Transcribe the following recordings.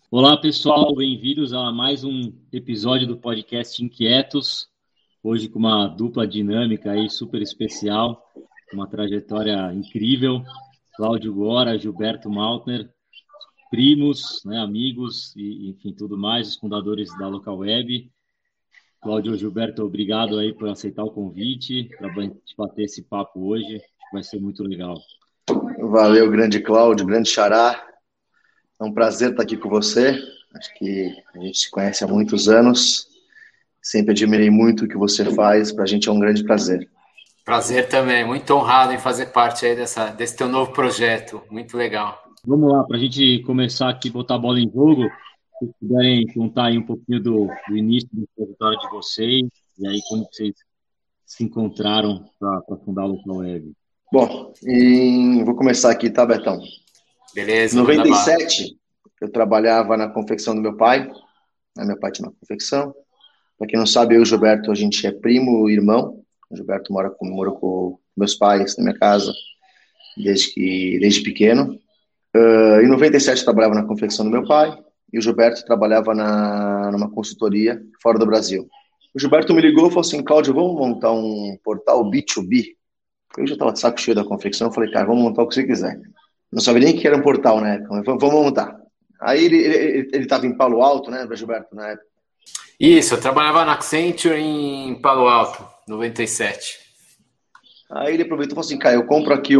Olá, pessoal, bem-vindos a mais um episódio do podcast Inquietos. Hoje com uma dupla dinâmica aí super especial, uma trajetória incrível. Cláudio Gora, Gilberto Maltner, primos, né, amigos e enfim, tudo mais, os fundadores da Local Web. Cláudio e Gilberto, obrigado aí por aceitar o convite para a gente bater esse papo hoje. Acho que vai ser muito legal. Valeu, grande Cláudio, grande Xará. É um prazer estar aqui com você. Acho que a gente se conhece há muitos anos. Sempre admirei muito o que você faz. Para a gente é um grande prazer. Prazer também, muito honrado em fazer parte aí desse teu novo projeto, muito legal. Vamos lá, para a gente começar aqui, botar a bola em jogo, se puderem contar aí um pouquinho do início da trajetória de vocês, e aí como vocês se encontraram para fundar o Local Web. Bom, vou começar aqui, tá, Betão? Em Beleza, manda bala. 97, eu trabalhava na confecção do meu pai. Meu pai tinha uma confecção. Para quem não sabe, eu e o Gilberto, a gente é primo e irmão. O Gilberto mora com meus pais na minha casa desde pequeno. Em 97 eu trabalhava na confecção do meu pai e o Gilberto trabalhava numa consultoria fora do Brasil. O Gilberto me ligou e falou assim: Cláudio, vamos montar um portal B2B? Eu já estava de saco cheio da confecção, eu falei: cara, vamos montar o que você quiser. Não sabia nem que era um portal na época, mas vamos montar. Aí ele estava em Palo Alto, né, Gilberto, na época. Isso, eu trabalhava na Accenture em Palo Alto, 97. Aí ele aproveitou e falou assim: cara, eu compro aqui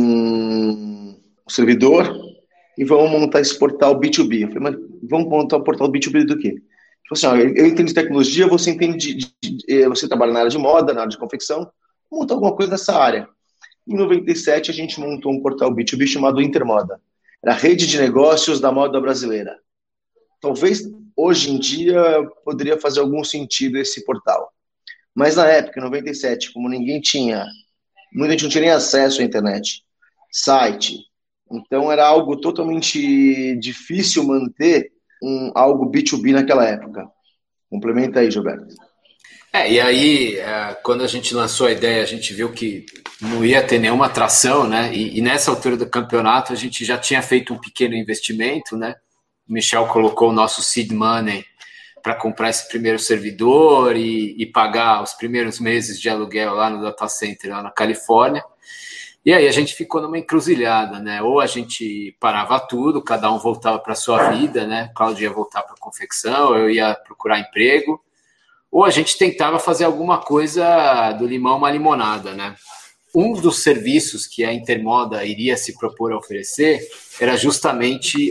um servidor e vamos montar esse portal B2B. Eu falei: mas vamos montar um portal B2B do quê? Ele falou assim: ó, eu entendo de tecnologia, você entende você trabalha na área de moda, na área de confecção, vamos montar alguma coisa nessa área. Em 97 a gente montou um portal B2B chamado Intermoda. Era a rede de negócios da moda brasileira. Talvez hoje em dia poderia fazer algum sentido esse portal. Mas na época, em 97, como muita gente não tinha nem acesso à internet, site, então era algo totalmente difícil manter algo B2B naquela época. Complementa aí, Gilberto. E aí, quando a gente lançou a ideia, a gente viu que não ia ter nenhuma atração, né? E nessa altura do campeonato, a gente já tinha feito um pequeno investimento, né? O Michel colocou o nosso seed money para comprar esse primeiro servidor e pagar os primeiros meses de aluguel lá no data center, lá na Califórnia. E aí a gente ficou numa encruzilhada, né? Ou a gente parava tudo, cada um voltava para a sua vida, né? O Claudio ia voltar para a confecção, eu ia procurar emprego, ou a gente tentava fazer alguma coisa do limão uma limonada, né? Um dos serviços que a Intermoda iria se propor a oferecer era justamente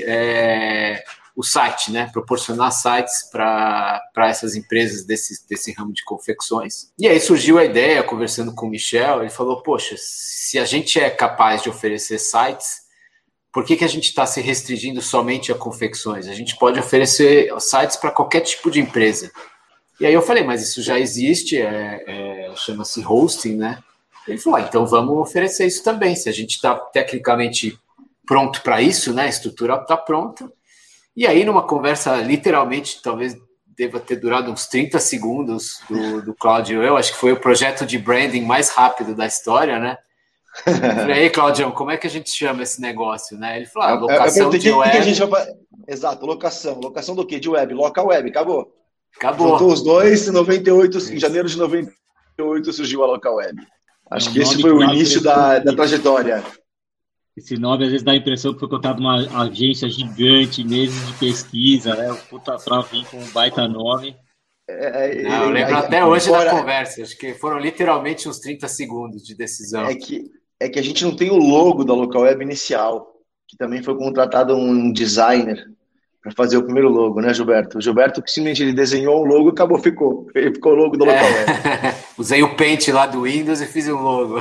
o site, né? Proporcionar sites para essas empresas desse ramo de confecções. E aí surgiu a ideia, conversando com o Michel, ele falou: poxa, se a gente é capaz de oferecer sites, por que a gente está se restringindo somente a confecções? A gente pode oferecer sites para qualquer tipo de empresa. E aí eu falei: mas isso já existe, chama-se hosting, né? Ele falou: então vamos oferecer isso também. Se a gente está tecnicamente pronto para isso, né? A estrutura está pronta. E aí, numa conversa, literalmente, talvez deva ter durado uns 30 segundos do Cláudio e eu, acho que foi o projeto de branding mais rápido da história, né? Eu falei: aí, Claudião, como é que a gente chama esse negócio, né? Ele falou: locação de web. Que a gente vai... Exato, locação do quê? De web, local web, acabou. Acabou. Juntou os dois, em 98, em janeiro de 98 surgiu a local web. Acho que esse foi o início da trajetória. Esse nome às vezes dá a impressão que foi contado uma agência gigante, meses de pesquisa, né? Puta, pra vir com um baita nome. Eu lembro até hoje da conversa, acho que foram literalmente uns 30 segundos de decisão. É que a gente não tem o logo da local web inicial, que também foi contratado um designer para fazer o primeiro logo, né, Gilberto? O Gilberto que simplesmente ele desenhou um logo e ficou o logo da local web. Usei o Paint lá do Windows e fiz um logo.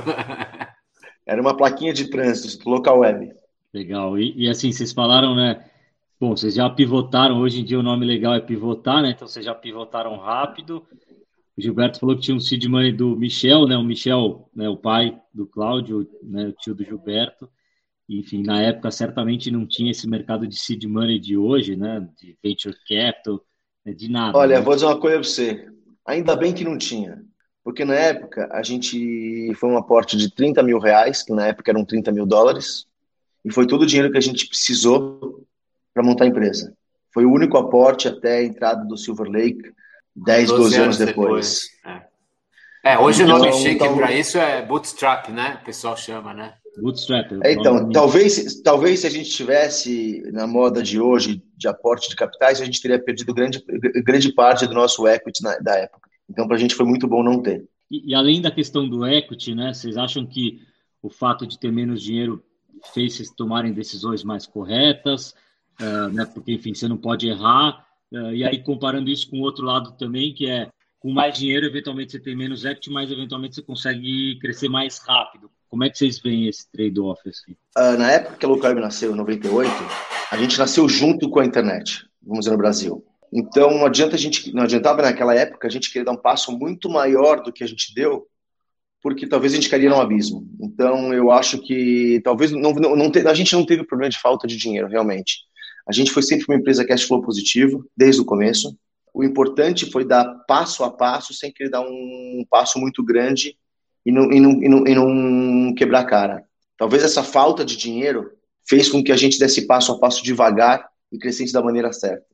Era uma plaquinha de trânsito, local web. Legal. E assim, vocês falaram, né? Bom, vocês já pivotaram. Hoje em dia o nome legal é pivotar, né? Então vocês já pivotaram rápido. O Gilberto falou que tinha um seed money do Michel, né? O Michel, né? O pai do Cláudio, né? O tio do Gilberto. Enfim, na época certamente não tinha esse mercado de seed money de hoje, né? De venture capital, né? De nada. Olha, né? vou dizer uma coisa para você. Ainda bem que não tinha. Porque na época a gente foi um aporte de 30 mil reais, que na época eram 30 mil dólares, e foi todo o dinheiro que a gente precisou para montar a empresa. Foi o único aporte até a entrada do Silver Lake, 10, 12 anos depois. Hoje então, o nome chique para isso é bootstrap, né? O pessoal chama, né? Bootstrap. Então, talvez se a gente tivesse na moda de hoje de aporte de capitais, a gente teria perdido grande parte do nosso equity da época. Então, para a gente foi muito bom não ter. E além da questão do equity, né? Vocês acham que o fato de ter menos dinheiro fez vocês tomarem decisões mais corretas? Né? Porque, enfim, você não pode errar. E aí, comparando isso com o outro lado também, que é com mais dinheiro, eventualmente você tem menos equity, mas eventualmente você consegue crescer mais rápido. Como é que vocês veem esse trade-off? Assim? Na época que a Local Web nasceu, em 98, a gente nasceu junto com a internet, vamos dizer, no Brasil. Então, não adiantava naquela época a gente querer dar um passo muito maior do que a gente deu, porque talvez a gente cairia num abismo. Então, eu acho que talvez a gente não teve problema de falta de dinheiro, realmente. A gente foi sempre uma empresa cash flow positivo, desde o começo. O importante foi dar passo a passo, sem querer dar um passo muito grande e não quebrar a cara. Talvez essa falta de dinheiro fez com que a gente desse passo a passo devagar e crescesse da maneira certa.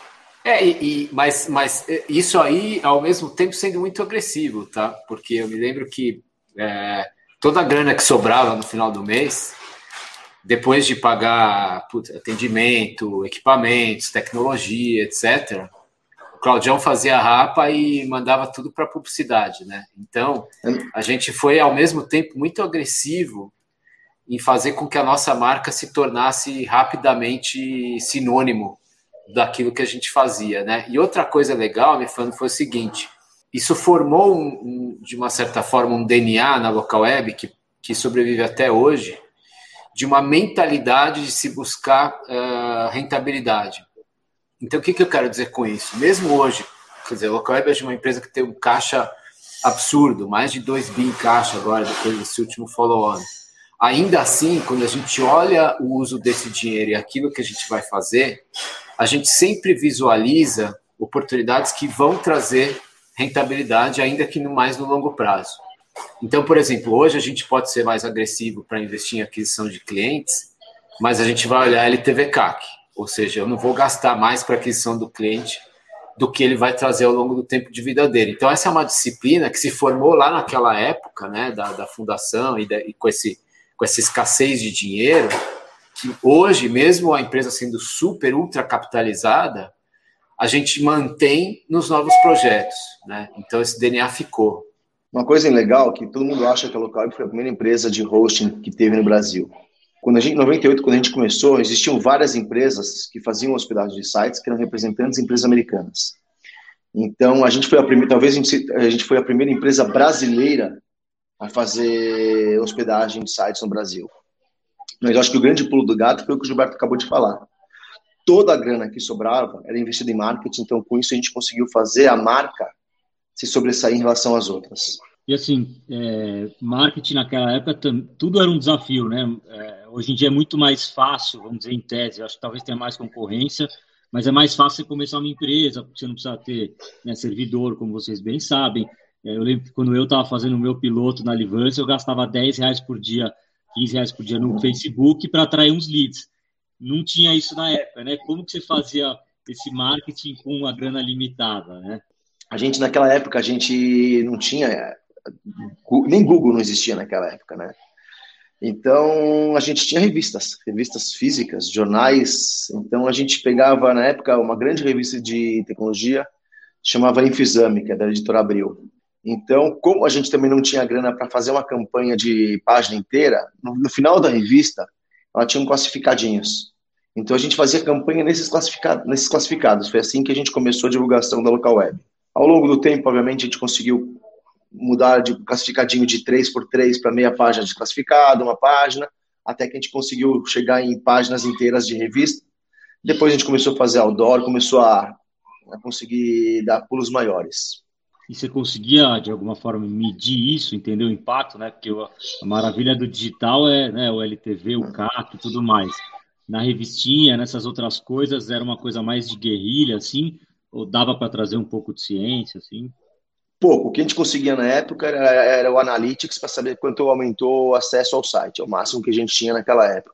Mas isso aí, ao mesmo tempo, sendo muito agressivo, tá? Porque eu me lembro que toda a grana que sobrava no final do mês, depois de pagar atendimento, equipamentos, tecnologia, etc., o Claudião fazia a rapa e mandava tudo para publicidade, né? Então, a gente foi, ao mesmo tempo, muito agressivo em fazer com que a nossa marca se tornasse rapidamente sinônimo daquilo que a gente fazia, né? E outra coisa legal, me falando, foi o seguinte: isso formou, de uma certa forma, um DNA na Local Web que sobrevive até hoje, de uma mentalidade de se buscar rentabilidade. Então, o que eu quero dizer com isso? Mesmo hoje, quer dizer, a Local Web é uma empresa que tem um caixa absurdo, mais de 2 bi em caixa agora, depois desse último follow-on. Ainda assim, quando a gente olha o uso desse dinheiro e aquilo que a gente vai fazer, a gente sempre visualiza oportunidades que vão trazer rentabilidade, ainda que mais no longo prazo. Então, por exemplo, hoje a gente pode ser mais agressivo para investir em aquisição de clientes, mas a gente vai olhar LTV/CAC, ou seja, eu não vou gastar mais para aquisição do cliente do que ele vai trazer ao longo do tempo de vida dele. Então, essa é uma disciplina que se formou lá naquela época, né, da fundação e com essa escassez de dinheiro, que hoje, mesmo a empresa sendo super, ultra capitalizada, a gente mantém nos novos projetos, né? Então, esse DNA ficou. Uma coisa legal que todo mundo acha que a Local Web foi a primeira empresa de hosting que teve no Brasil. Em 98, quando a gente começou, existiam várias empresas que faziam hospedagem de sites que eram representantes de empresas americanas. Então, a gente foi a primeira empresa brasileira a fazer hospedagem de sites no Brasil. Mas eu acho que o grande pulo do gato foi o que o Gilberto acabou de falar. Toda a grana que sobrava era investida em marketing, então com isso a gente conseguiu fazer a marca se sobressair em relação às outras. E assim, marketing naquela época tudo era um desafio, né? Hoje em dia é muito mais fácil, vamos dizer, em tese, eu acho que talvez tenha mais concorrência, mas é mais fácil você começar uma empresa, porque você não precisa ter, né, servidor, como vocês bem sabem. Eu lembro que quando eu estava fazendo o meu piloto na Livância, eu gastava R$10 por dia, R$15 por dia no Facebook para atrair uns leads. Não tinha isso na época, né? Como que você fazia esse marketing com a grana limitada, né? Naquela época, a gente não tinha... Nem Google não existia naquela época, né? Então, a gente tinha revistas físicas, jornais. Então, a gente pegava, na época, uma grande revista de tecnologia, chamava Infexame, que é da editora Abril. Então, como a gente também não tinha grana para fazer uma campanha de página inteira, no final da revista, ela tinha classificadinhos. Então, a gente fazia campanha nesses classificados. Foi assim que a gente começou a divulgação da Local Web. Ao longo do tempo, obviamente, a gente conseguiu mudar de classificadinho de 3x3 para meia página de classificado, uma página, até que a gente conseguiu chegar em páginas inteiras de revista. Depois a gente começou a fazer outdoor, começou a conseguir dar pulos maiores. E você conseguia, de alguma forma, medir isso, entender o impacto, né? Porque a maravilha do digital é, né, o LTV, o CAC e tudo mais. Na revistinha, nessas outras coisas, era uma coisa mais de guerrilha, assim? Ou dava para trazer um pouco de ciência, assim? Pouco. O que a gente conseguia na época era o Analytics para saber quanto aumentou o acesso ao site. É o máximo que a gente tinha naquela época.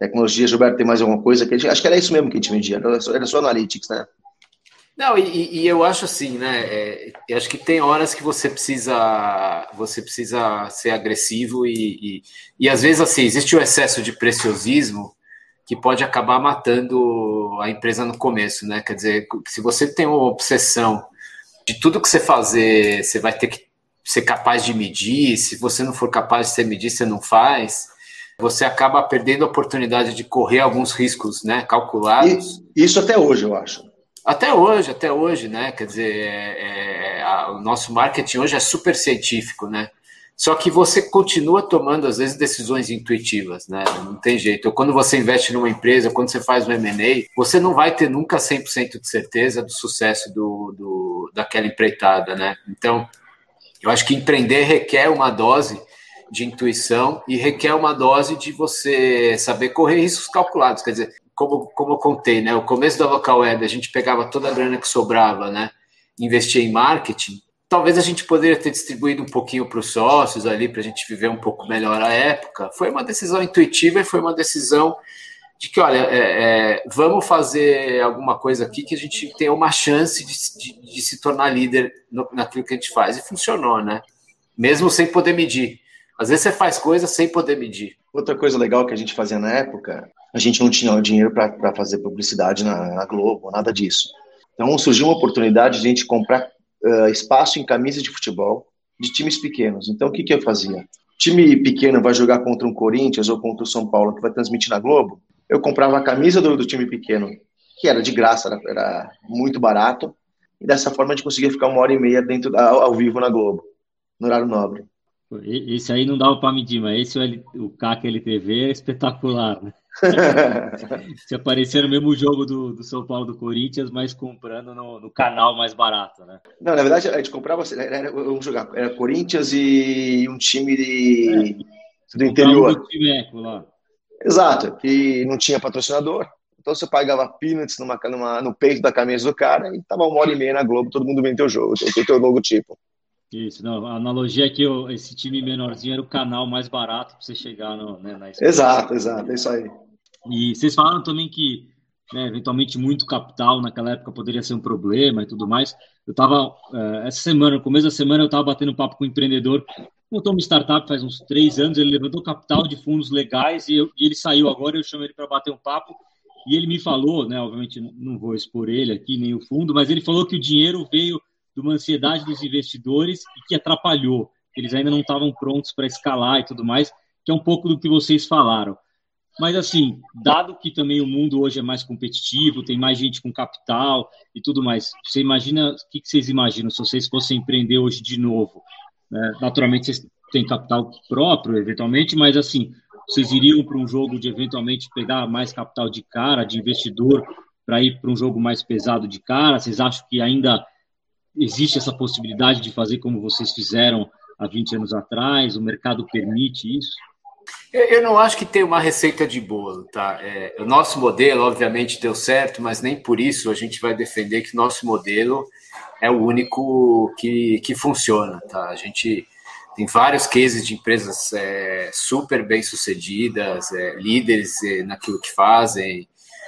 Tecnologia, Gilberto, tem mais alguma coisa? Acho que era isso mesmo que a gente vendia, era só Analytics, né? Não, e eu acho assim, né? Eu acho que tem horas que você precisa ser agressivo e às vezes assim, existe o excesso de preciosismo que pode acabar matando a empresa no começo, né? Quer dizer, se você tem uma obsessão de tudo que você fazer, você vai ter que ser capaz de medir, se você não for capaz de medir, você não faz, você acaba perdendo a oportunidade de correr alguns riscos, né, calculados. E isso até hoje, eu acho. Até hoje, né? Quer dizer, o nosso marketing hoje é super científico, né? Só que você continua tomando, às vezes, decisões intuitivas, né? Não tem jeito. Quando você investe numa empresa, quando você faz um M&A, você não vai ter nunca 100% de certeza do sucesso daquela empreitada, né? Então, eu acho que empreender requer uma dose de intuição e requer uma dose de você saber correr riscos calculados. Quer dizer, como eu contei, né? O começo da Local Web, a gente pegava toda a grana que sobrava, né? Investia em marketing. Talvez a gente poderia ter distribuído um pouquinho para os sócios ali, para a gente viver um pouco melhor a época. Foi uma decisão intuitiva e foi uma decisão de que, olha, vamos fazer alguma coisa aqui que a gente tenha uma chance de se tornar líder naquilo que a gente faz. E funcionou, né? Mesmo sem poder medir. Às vezes você faz coisas sem poder medir. Outra coisa legal que a gente fazia na época, a gente não tinha dinheiro para fazer publicidade na Globo, nada disso. Então surgiu uma oportunidade de a gente comprar espaço em camisas de futebol de times pequenos. Então o que eu fazia? Time pequeno vai jogar contra um Corinthians ou contra o São Paulo que vai transmitir na Globo. Eu comprava a camisa do time pequeno, que era de graça, era muito barato. E dessa forma a gente conseguia ficar 1h30 ao vivo na Globo, no horário nobre. Esse aí não dava para medir, mas esse o CAC LTV é espetacular, né? Se aparecer no mesmo jogo do São Paulo do Corinthians, mas comprando no canal mais barato, né? Não, na verdade a gente comprava, era Corinthians e um time do interior. Um timeco lá. Exato, que não tinha patrocinador. Então você pagava peanuts no peito da camisa do cara e tava 1h30 na Globo, todo mundo vendo teu jogo, teu logotipo. Isso, não, a analogia é que esse time menorzinho era o canal mais barato para você chegar na Exato, é isso aí. E vocês falaram também que, né, eventualmente, muito capital naquela época poderia ser um problema e tudo mais. Eu estava, essa semana, no começo da semana, eu estava batendo um papo com um empreendedor, montou uma startup faz uns 3 anos, ele levantou capital de fundos legais e ele saiu agora, eu chamei ele para bater um papo e ele me falou, né, obviamente não vou expor ele aqui, nem o fundo, mas ele falou que o dinheiro veio de uma ansiedade dos investidores e que atrapalhou, eles ainda não estavam prontos para escalar e tudo mais, que é um pouco do que vocês falaram. Mas, assim, dado que também o mundo hoje é mais competitivo, tem mais gente com capital e tudo mais, você imagina, o que vocês imaginam se vocês fossem empreender hoje de novo? Naturalmente, vocês têm capital próprio, eventualmente, mas, assim, vocês iriam para um jogo de, eventualmente, pegar mais capital de cara, de investidor, para ir para um jogo mais pesado de cara? Vocês acham que ainda existe essa possibilidade de fazer como vocês fizeram há 20 anos atrás? O mercado permite isso? Eu não acho que tem uma receita de bolo, tá? O nosso modelo, obviamente, deu certo, mas nem por isso a gente vai defender que nosso modelo é o único que funciona, tá? A gente tem vários cases de empresas super bem-sucedidas, líderes naquilo que fazem,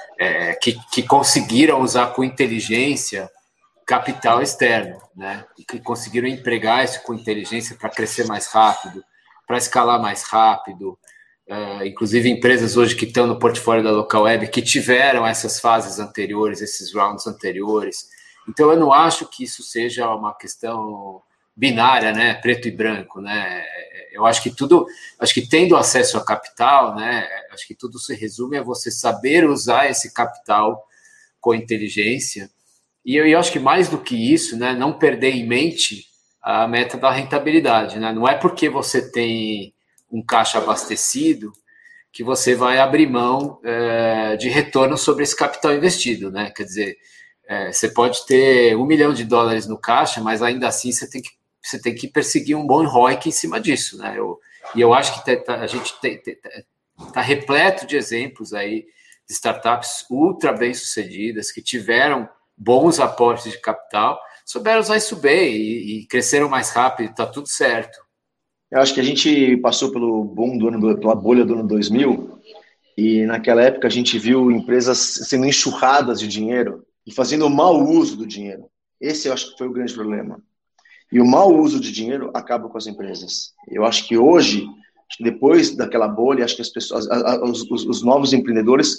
que conseguiram usar com inteligência capital externo, né? E que conseguiram empregar isso com inteligência para crescer mais rápido, para escalar mais rápido. Inclusive empresas hoje que estão no portfólio da Local Web que tiveram essas fases anteriores, esses rounds anteriores. Então eu não acho que isso seja uma questão binária, né, preto e branco, né? Eu acho que tendo acesso a capital, né, acho que tudo se resume a você saber usar esse capital com inteligência. E eu acho que mais do que isso, né, não perder em mente a meta da rentabilidade, né? Não é porque você tem um caixa abastecido que você vai abrir mão de retorno sobre esse capital investido, né? Quer dizer, você pode ter $1 milhão no caixa, mas ainda assim você tem que perseguir um bom ROIC em cima disso, né? Eu acho que a gente está repleto de exemplos aí de startups ultra bem-sucedidas que tiveram bons aportes de capital, souberam usar isso bem e cresceram mais rápido, está tudo certo. Eu acho que a gente passou pela bolha do ano 2000 E naquela época a gente viu empresas sendo enxurradas de dinheiro e fazendo mau uso do dinheiro. Esse eu acho que foi o grande problema. E o mau uso de dinheiro acaba com as empresas. Eu acho que hoje, depois daquela bolha, acho que as pessoas, os novos empreendedores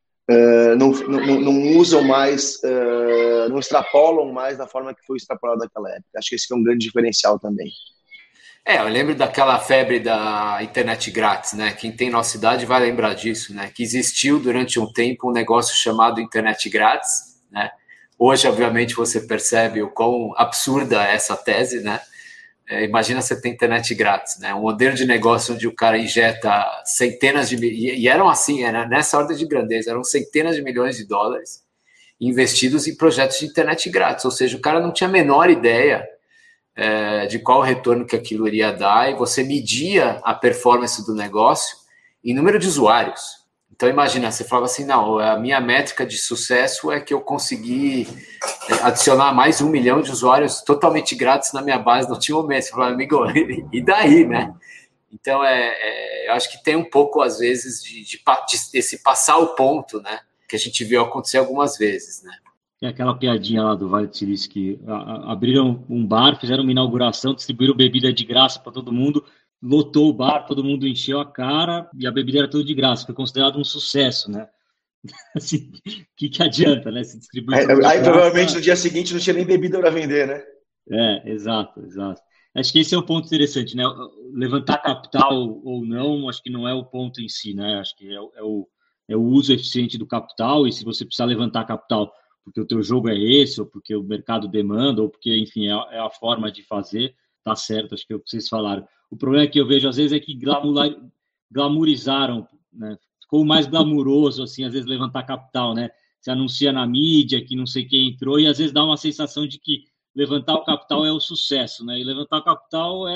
não usam mais, não extrapolam mais da forma que foi extrapolado naquela época. Acho que esse é um grande diferencial também. Eu lembro daquela febre da internet grátis, né? Quem tem nossa idade vai lembrar disso, né? Que existiu durante um tempo um negócio chamado internet grátis, né? Hoje, obviamente, você percebe o quão absurda é essa tese, né? Imagina você ter internet grátis, né? Um modelo de negócio onde o cara injeta centenas de... E eram assim, era nessa ordem de grandeza, eram centenas de milhões de dólares investidos em projetos de internet grátis. Ou seja, o cara não tinha a menor ideia de qual o retorno que aquilo iria dar, e você media a performance do negócio em número de usuários. Então, imagina, você falava assim, não, a minha métrica de sucesso é que eu consegui adicionar mais 1 milhão de usuários totalmente grátis na minha base no último mês. Você falava, amigo, e daí, né? Então, eu acho que tem um pouco, às vezes, desse passar o ponto, né? Que a gente viu acontecer algumas vezes, né? É aquela piadinha lá do Vale do Silício que abriram um bar, fizeram uma inauguração, distribuíram bebida de graça para todo mundo, lotou o bar, todo mundo encheu a cara e a bebida era tudo de graça. Foi considerado um sucesso, né? Assim, o que adianta, né? Se distribuir aí provavelmente no dia seguinte não tinha nem bebida para vender, né? Exato. Acho que esse é um ponto interessante, né? Levantar capital ou não, acho que não é o ponto em si, né? Acho que é o uso eficiente do capital, e se você precisar levantar capital porque o teu jogo é esse, ou porque o mercado demanda, ou porque, enfim, é a forma de fazer, tá certo, acho que é o que vocês falaram. O problema que eu vejo, às vezes, é que glamourizaram, né? Ficou mais glamuroso, assim, às vezes, levantar capital, né? Se anuncia na mídia que não sei quem entrou, e às vezes dá uma sensação de que levantar o capital é o sucesso, né? E levantar o capital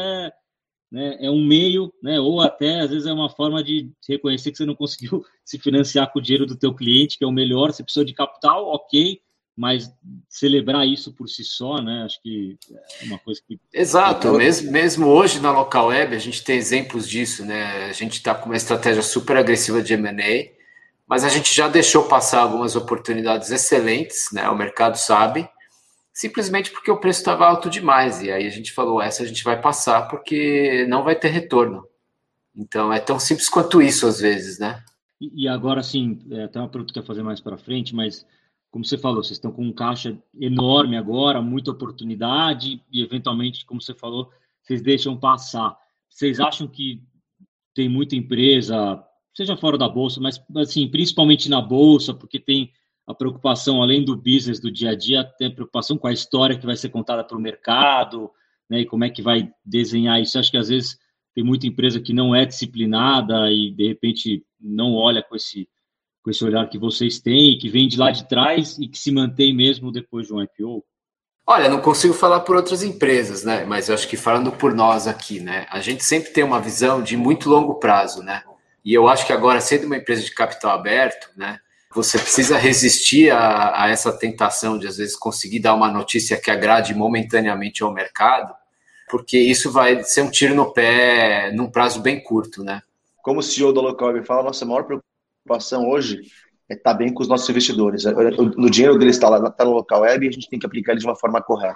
é um meio, né? Ou até, às vezes, é uma forma de reconhecer que você não conseguiu se financiar com o dinheiro do teu cliente, que é o melhor, você precisou de capital, ok, mas celebrar isso por si só, né? Acho que é uma coisa que... Exato, mesmo hoje na Local Web a gente tem exemplos disso, né? A gente está com uma estratégia super agressiva de M&A, mas a gente já deixou passar algumas oportunidades excelentes, né? O mercado sabe, simplesmente porque o preço estava alto demais, e aí a gente falou, essa a gente vai passar porque não vai ter retorno. Então é tão simples quanto isso às vezes, né? E agora, assim, tem uma pergunta que eu ia fazer mais para frente, mas como você falou, vocês estão com um caixa enorme agora, muita oportunidade, e eventualmente, como você falou, vocês deixam passar. Vocês acham que tem muita empresa, seja fora da Bolsa, mas assim, principalmente na Bolsa, porque tem a preocupação, além do business do dia a dia, tem a preocupação com a história que vai ser contada para o mercado, né, e como é que vai desenhar isso. Acho que às vezes tem muita empresa que não é disciplinada e, de repente, não olha com esse olhar que vocês têm, que vem de lá de trás e que se mantém mesmo depois de um IPO. Olha, não consigo falar por outras empresas, né? Mas eu acho que falando por nós aqui, né? A gente sempre tem uma visão de muito longo prazo, né? E eu acho que agora, sendo uma empresa de capital aberto, né? Você precisa resistir a essa tentação de, às vezes, conseguir dar uma notícia que agrade momentaneamente ao mercado, porque isso vai ser um tiro no pé num prazo bem curto, né? Como o CEO da Local Web fala, nossa maior preocupação hoje é estar bem com os nossos investidores. O dinheiro deles está no Local Web e a gente tem que aplicar ele de uma forma correta.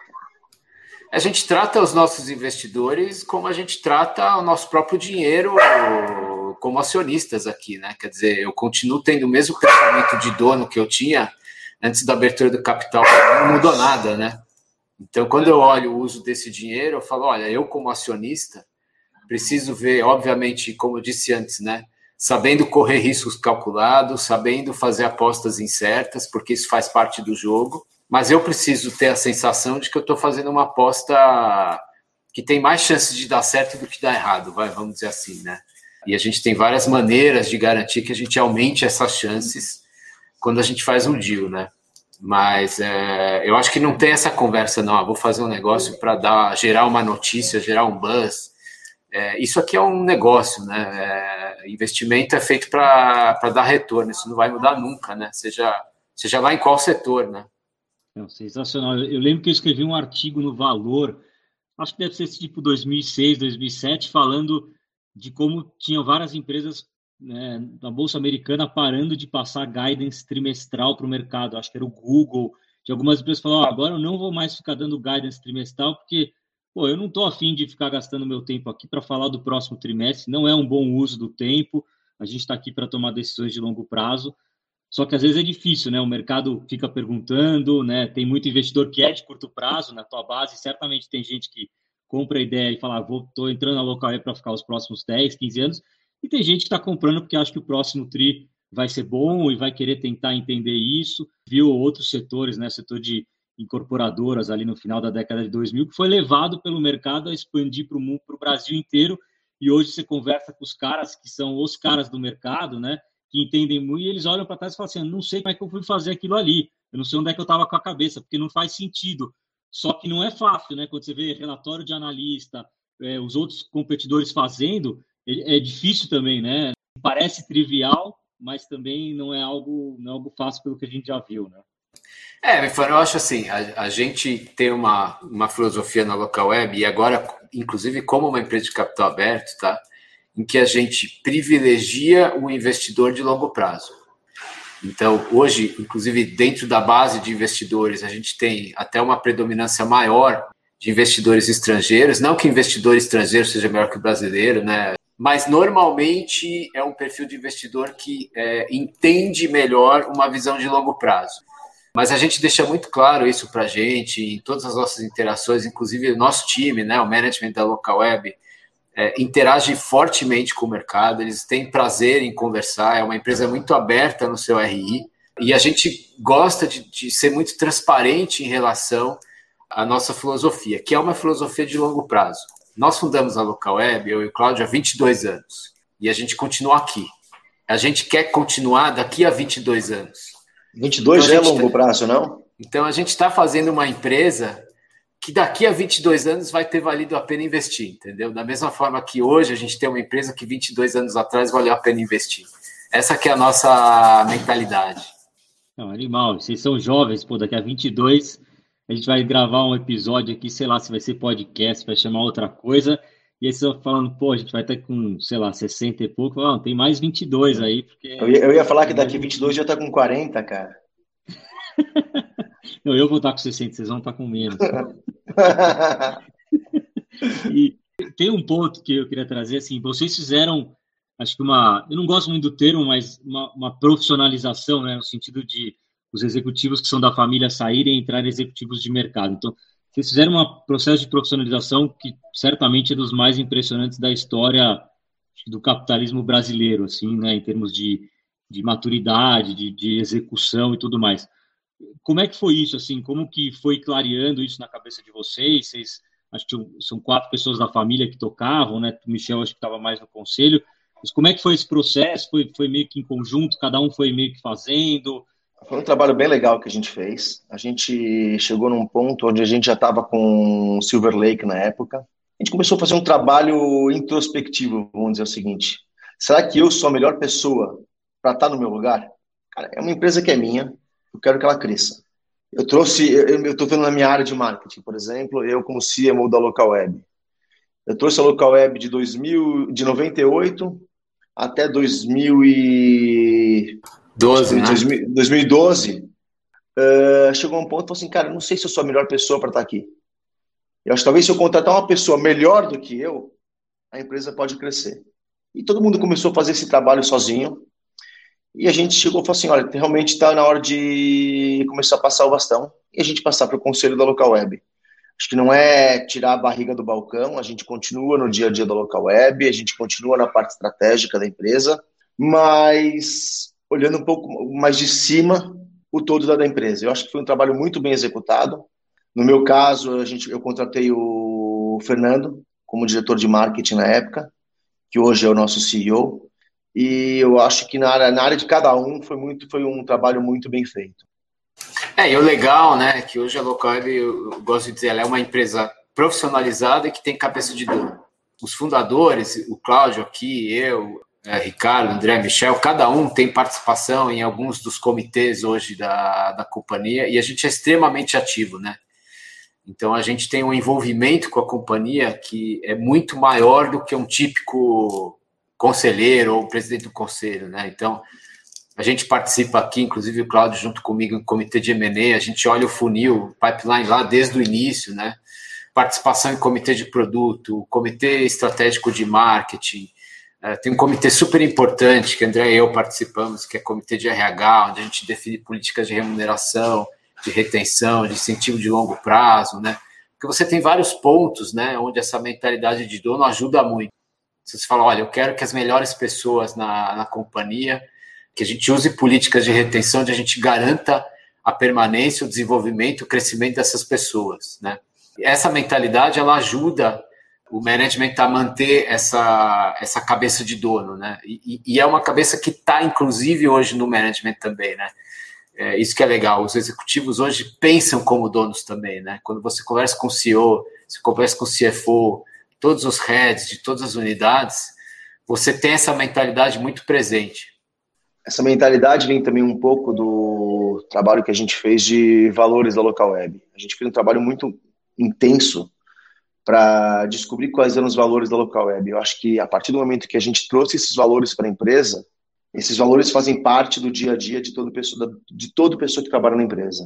A gente trata os nossos investidores como a gente trata o nosso próprio dinheiro como acionistas aqui, né? Quer dizer, eu continuo tendo o mesmo pensamento de dono que eu tinha antes da abertura do capital, não mudou nada, né? Então, quando eu olho o uso desse dinheiro, eu falo, olha, eu como acionista preciso ver, obviamente, como eu disse antes, né? Sabendo correr riscos calculados, sabendo fazer apostas incertas, porque isso faz parte do jogo, mas eu preciso ter a sensação de que eu estou fazendo uma aposta que tem mais chances de dar certo do que dar errado, vamos dizer assim, né? E a gente tem várias maneiras de garantir que a gente aumente essas chances quando a gente faz um deal, né? Mas eu acho que não tem essa conversa, não. Vou fazer um negócio para gerar uma notícia, gerar um buzz. Isso aqui é um negócio, né? Investimento é feito para dar retorno. Isso não vai mudar nunca, né? Seja lá em qual setor, né? Sensacional. Eu lembro que eu escrevi um artigo no Valor, acho que deve ser tipo 2006, 2007, falando de como tinham várias empresas né, na Bolsa Americana parando de passar guidance trimestral para o mercado. Acho que era o Google, de algumas empresas falaram, agora eu não vou mais ficar dando guidance trimestral, porque eu não estou afim de ficar gastando meu tempo aqui para falar do próximo trimestre, não é um bom uso do tempo, a gente está aqui para tomar decisões de longo prazo, só que às vezes é difícil, né? O mercado fica perguntando, né? Tem muito investidor que é de curto prazo na tua base, certamente tem gente que compra a ideia e fala, estou entrando na Local Web para ficar os próximos 10, 15 anos, e tem gente que está comprando porque acha que o próximo TRI vai ser bom e vai querer tentar entender isso. Viu outros setores, né? Setor de incorporadoras ali no final da década de 2000, que foi levado pelo mercado a expandir para o mundo, para o Brasil inteiro, e hoje você conversa com os caras que são os caras do mercado, né? Que entendem muito, e eles olham para trás e falam assim, não sei como é que eu fui fazer aquilo ali, eu não sei onde é que eu estava com a cabeça, porque não faz sentido. Só que não é fácil, né? Quando você vê relatório de analista, os outros competidores fazendo, é difícil também, né? Parece trivial, mas também não é algo fácil pelo que a gente já viu, né? Eu acho assim, a gente tem uma filosofia na Local Web, e agora, inclusive, como uma empresa de capital aberto, tá? Em que a gente privilegia o investidor de longo prazo. Então, hoje, inclusive, dentro da base de investidores, a gente tem até uma predominância maior de investidores estrangeiros, não que investidor estrangeiro seja melhor que o brasileiro, né? Mas, normalmente, é um perfil de investidor que entende melhor uma visão de longo prazo. Mas a gente deixa muito claro isso para a gente em todas as nossas interações, inclusive o nosso time, né, o management da Local Web, interage fortemente com o mercado, eles têm prazer em conversar, é uma empresa muito aberta no seu RI, e a gente gosta de ser muito transparente em relação à nossa filosofia, que é uma filosofia de longo prazo. Nós fundamos a Local Web, eu e o Cláudio, há 22 anos, e a gente continua aqui. A gente quer continuar daqui a 22 anos. 22 então, já é longo prazo, não? Então, a gente está fazendo uma empresa que daqui a 22 anos vai ter valido a pena investir, entendeu? Da mesma forma que hoje a gente tem uma empresa que 22 anos atrás valeu a pena investir. Essa que é a nossa mentalidade. Não, animal, vocês são jovens, daqui a 22 a gente vai gravar um episódio aqui, sei lá, se vai ser podcast, vai chamar outra coisa, e aí vocês vão falando, a gente vai estar com, sei lá, 60 e pouco, tem mais 22 aí, porque... Eu ia falar que daqui a 22 já tá com 40, cara. Não, eu vou estar com 60, vocês vão estar com menos. E tem um ponto que eu queria trazer, assim, vocês fizeram, acho que eu não gosto muito do termo, mas uma profissionalização, né, no sentido de os executivos que são da família saírem e entrarem executivos de mercado. Então, vocês fizeram um processo de profissionalização que certamente é dos mais impressionantes da história do capitalismo brasileiro, assim, né, em termos de maturidade, de execução e tudo mais. Como é que foi isso, assim? Como que foi clareando isso na cabeça de vocês? Vocês, acho que são 4 pessoas da família que tocavam, né? O Michel acho que estava mais no conselho. Mas como é que foi esse processo? Foi meio que em conjunto? Cada um foi meio que fazendo? Foi um trabalho bem legal que a gente fez. A gente chegou num ponto onde a gente já estava com Silver Lake na época. A gente começou a fazer um trabalho introspectivo, vamos dizer o seguinte. Será que eu sou a melhor pessoa para estar no meu lugar? Cara, é uma empresa que é minha. Eu quero que ela cresça. Eu estou vendo na minha área de marketing, por exemplo, eu como CMO da Local Web. Eu trouxe a Local Web de 98 até 2012. Chegou um ponto e falou assim, cara, não sei se eu sou a melhor pessoa para estar aqui. Eu acho que talvez se eu contratar uma pessoa melhor do que eu, a empresa pode crescer. E todo mundo começou a fazer esse trabalho sozinho. E a gente chegou e falou assim, olha, realmente está na hora de começar a passar o bastão e a gente passar para o conselho da Local Web. Acho que não é tirar a barriga do balcão, a gente continua no dia a dia da Local Web, a gente continua na parte estratégica da empresa, mas olhando um pouco mais de cima o todo da empresa. Eu acho que foi um trabalho muito bem executado. No meu caso, eu contratei o Fernando como diretor de marketing na época, que hoje é o nosso CEO. E eu acho que na área de cada um foi um trabalho muito bem feito. E o legal, né, que hoje a Local Web, eu gosto de dizer, ela é uma empresa profissionalizada e que tem cabeça de dono. Os fundadores, o Cláudio aqui, eu, Ricardo, André, Michel, cada um tem participação em alguns dos comitês hoje da companhia e a gente é extremamente ativo, né? Então a gente tem um envolvimento com a companhia que é muito maior do que um típico conselheiro ou presidente do conselho, né? Então, a gente participa aqui, inclusive o Cláudio junto comigo em comitê de M&A, a gente olha o funil, o pipeline lá desde o início, né? Participação em comitê de produto, comitê estratégico de marketing, tem um comitê super importante que André e eu participamos, que é o comitê de RH, onde a gente define políticas de remuneração, de retenção, de incentivo de longo prazo, né? Porque você tem vários pontos, né, onde essa mentalidade de dono ajuda muito. Você fala, olha, eu quero que as melhores pessoas na companhia, que a gente use políticas de retenção, onde a gente garanta a permanência, o desenvolvimento, o crescimento dessas pessoas, né? Essa mentalidade, ela ajuda o management a manter essa cabeça de dono, né? E é uma cabeça que está, inclusive, hoje no management também, né? Isso que é legal. Os executivos hoje pensam como donos também, né? Quando você conversa com o CEO, você conversa com o CFO, todos os heads de todas as unidades, você tem essa mentalidade muito presente. Essa mentalidade vem também um pouco do trabalho que a gente fez de valores da Local Web. A gente fez um trabalho muito intenso para descobrir quais eram os valores da Local Web. Eu acho que a partir do momento que a gente trouxe esses valores para a empresa, esses valores fazem parte do dia a dia de toda pessoa que trabalha na empresa.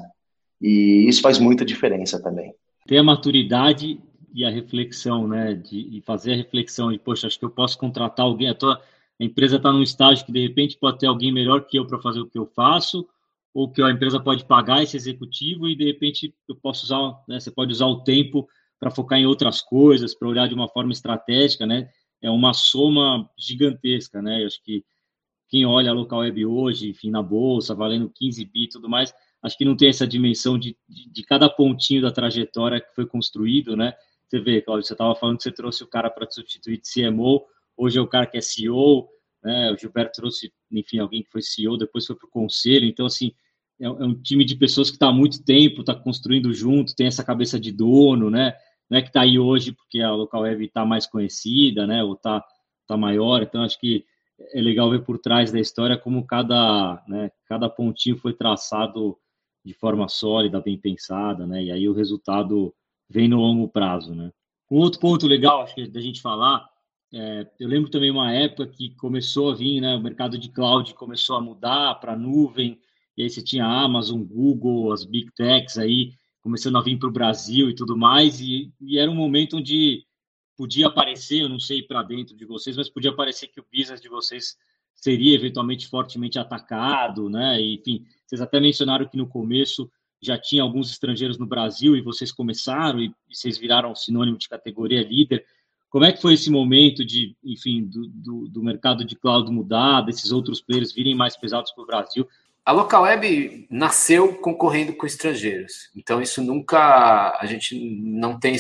E isso faz muita diferença também. Ter a maturidade e a reflexão, né? De fazer a reflexão de, poxa, acho que eu posso contratar alguém. A empresa está num estágio que, de repente, pode ter alguém melhor que eu para fazer o que eu faço, ou que a empresa pode pagar esse executivo e, de repente, eu posso usar, né, você pode usar o tempo para focar em outras coisas, para olhar de uma forma estratégica, né? É uma soma gigantesca, né? Eu acho que quem olha a Local Web hoje, enfim, na bolsa, valendo 15 bi e tudo mais, acho que não tem essa dimensão de cada pontinho da trajetória que foi construído, né? Você vê, Cláudio, você estava falando que você trouxe o cara para te substituir de CMO, hoje é o cara que é CEO, né? O Gilberto trouxe, enfim, alguém que foi CEO, depois foi para o conselho, então, assim, é um time de pessoas que está há muito tempo, está construindo junto, tem essa cabeça de dono, né? Não é que está aí hoje porque a Local Web está mais conhecida, né? Ou está maior. Então, acho que é legal ver por trás da história como cada pontinho foi traçado de forma sólida, bem pensada, né? E aí o resultado vem no longo prazo, né? Um outro ponto legal, acho que da gente falar, eu lembro também uma época que começou a vir, né? O mercado de cloud começou a mudar para nuvem, e aí você tinha a Amazon, Google, as Big Techs aí, começando a vir para o Brasil e tudo mais, e era um momento onde podia aparecer, eu não sei para dentro de vocês, mas podia parecer que o business de vocês seria eventualmente fortemente atacado, né? E, enfim, vocês até mencionaram que no começo já tinha alguns estrangeiros no Brasil e vocês começaram e vocês viraram sinônimo de categoria líder. Como é que foi esse momento de, enfim, do mercado de cloud mudar, desses outros players virem mais pesados para o Brasil? A Local Web nasceu concorrendo com estrangeiros. Então, isso nunca... A gente não tem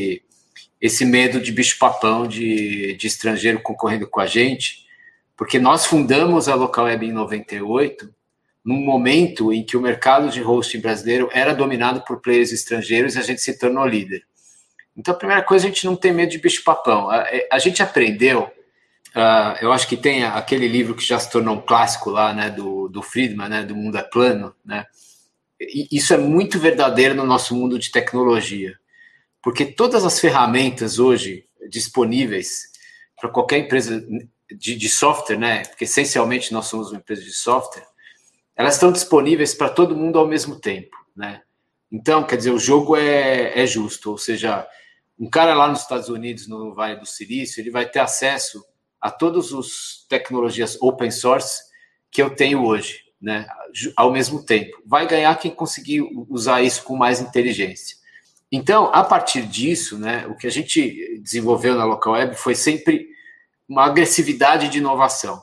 esse medo de bicho-papão de estrangeiro concorrendo com a gente, porque nós fundamos a Local Web em 98, num momento em que o mercado de hosting brasileiro era dominado por players estrangeiros e a gente se tornou líder. Então, a primeira coisa, a gente não tem medo de bicho-papão. A gente aprendeu... eu acho que tem aquele livro que já se tornou um clássico lá, né, do Friedman, né, do Mundo é Plano, né? E isso é muito verdadeiro no nosso mundo de tecnologia, porque todas as ferramentas hoje disponíveis para qualquer empresa de software, né, porque essencialmente nós somos uma empresa de software, elas estão disponíveis para todo mundo ao mesmo tempo, né? Então, quer dizer, o jogo é justo, ou seja, um cara lá nos Estados Unidos, no Vale do Silício, ele vai ter acesso a todas as tecnologias open source que eu tenho hoje, né, ao mesmo tempo. Vai ganhar quem conseguir usar isso com mais inteligência. Então, a partir disso, né, o que a gente desenvolveu na Local Web foi sempre uma agressividade de inovação.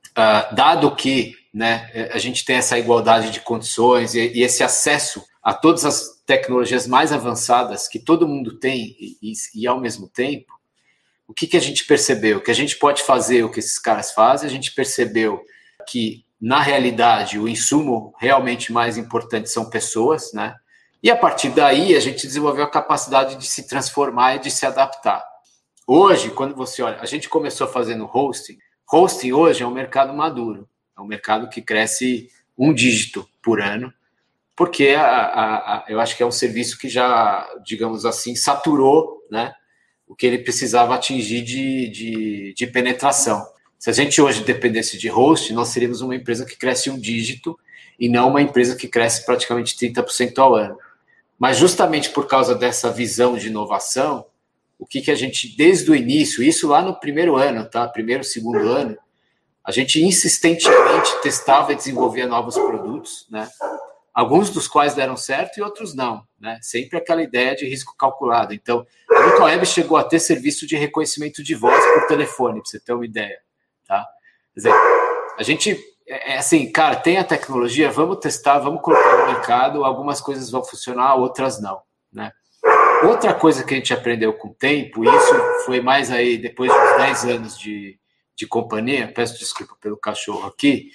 Dado que, né, a gente tem essa igualdade de condições e esse acesso a todas as tecnologias mais avançadas que todo mundo tem e ao mesmo tempo, o que a gente percebeu? Que a gente pode fazer o que esses caras fazem, a gente percebeu que, na realidade, o insumo realmente mais importante são pessoas, né? E, a partir daí, a gente desenvolveu a capacidade de se transformar e de se adaptar. Hoje, quando você olha, a gente começou fazendo hosting. Hosting hoje é um mercado maduro, é um mercado que cresce 1 dígito por ano, porque eu acho que é um serviço que já, digamos assim, saturou, né, o que ele precisava atingir de penetração. Se a gente hoje dependesse de host, nós seríamos uma empresa que cresce um dígito e não uma empresa que cresce praticamente 30% ao ano. Mas justamente por causa dessa visão de inovação, o que a gente, desde o início, isso lá no primeiro ano, tá? Primeiro, segundo ano, a gente insistentemente testava e desenvolvia novos produtos, né? Alguns dos quais deram certo e outros não, né? Sempre aquela ideia de risco calculado. Então, a LocalWeb chegou a ter serviço de reconhecimento de voz por telefone, para você ter uma ideia, tá? Quer dizer, a gente, assim, cara, tem a tecnologia, vamos testar, vamos colocar no mercado, algumas coisas vão funcionar, outras não, né? Outra coisa que a gente aprendeu com o tempo, e isso foi mais aí depois de uns 10 anos de companhia, peço desculpa pelo cachorro aqui,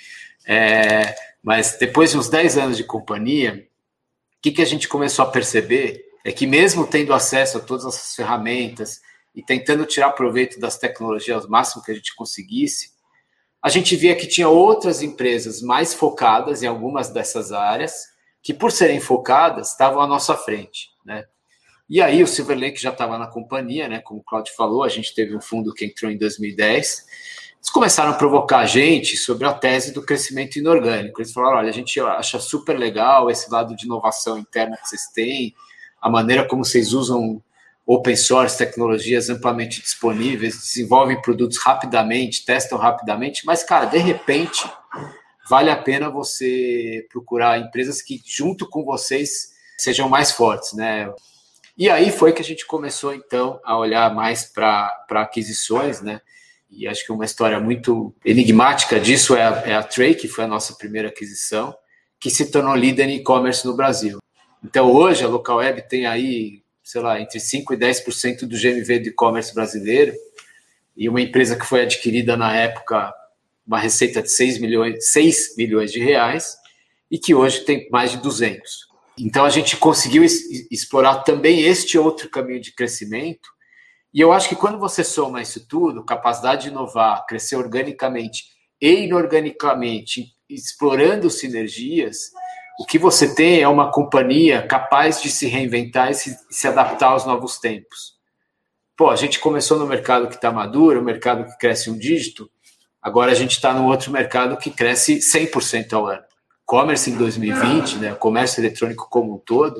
mas depois de uns 10 anos de companhia, o que a gente começou a perceber é que mesmo tendo acesso a todas essas ferramentas e tentando tirar proveito das tecnologias ao máximo que a gente conseguisse, a gente via que tinha outras empresas mais focadas em algumas dessas áreas, que por serem focadas, estavam à nossa frente, né? E aí o Silver Lake já estava na companhia, né? Como o Claudio falou, a gente teve um fundo que entrou em 2010. Eles começaram a provocar a gente sobre a tese do crescimento inorgânico. Eles falaram, olha, a gente acha super legal esse lado de inovação interna que vocês têm, a maneira como vocês usam open source, tecnologias amplamente disponíveis, desenvolvem produtos rapidamente, testam rapidamente, mas, cara, de repente, vale a pena você procurar empresas que, junto com vocês, sejam mais fortes, né? E aí foi que a gente começou, então, a olhar mais para aquisições, né? E acho que uma história muito enigmática disso é a Tray, que foi a nossa primeira aquisição, que se tornou líder em e-commerce no Brasil. Então, hoje, a LocalWeb tem aí, sei lá, entre 5% e 10% do GMV do e-commerce brasileiro, e uma empresa que foi adquirida na época, uma receita de 6 milhões de reais, e que hoje tem mais de 200. Então, a gente conseguiu explorar também este outro caminho de crescimento. E eu acho que quando você soma isso tudo, capacidade de inovar, crescer organicamente e inorganicamente, explorando sinergias, o que você tem é uma companhia capaz de se reinventar e se adaptar aos novos tempos. Pô, a gente começou no mercado que está maduro, o mercado que cresce um dígito, agora a gente está num outro mercado que cresce 100% ao ano. E-commerce em 2020, né, o comércio eletrônico como um todo,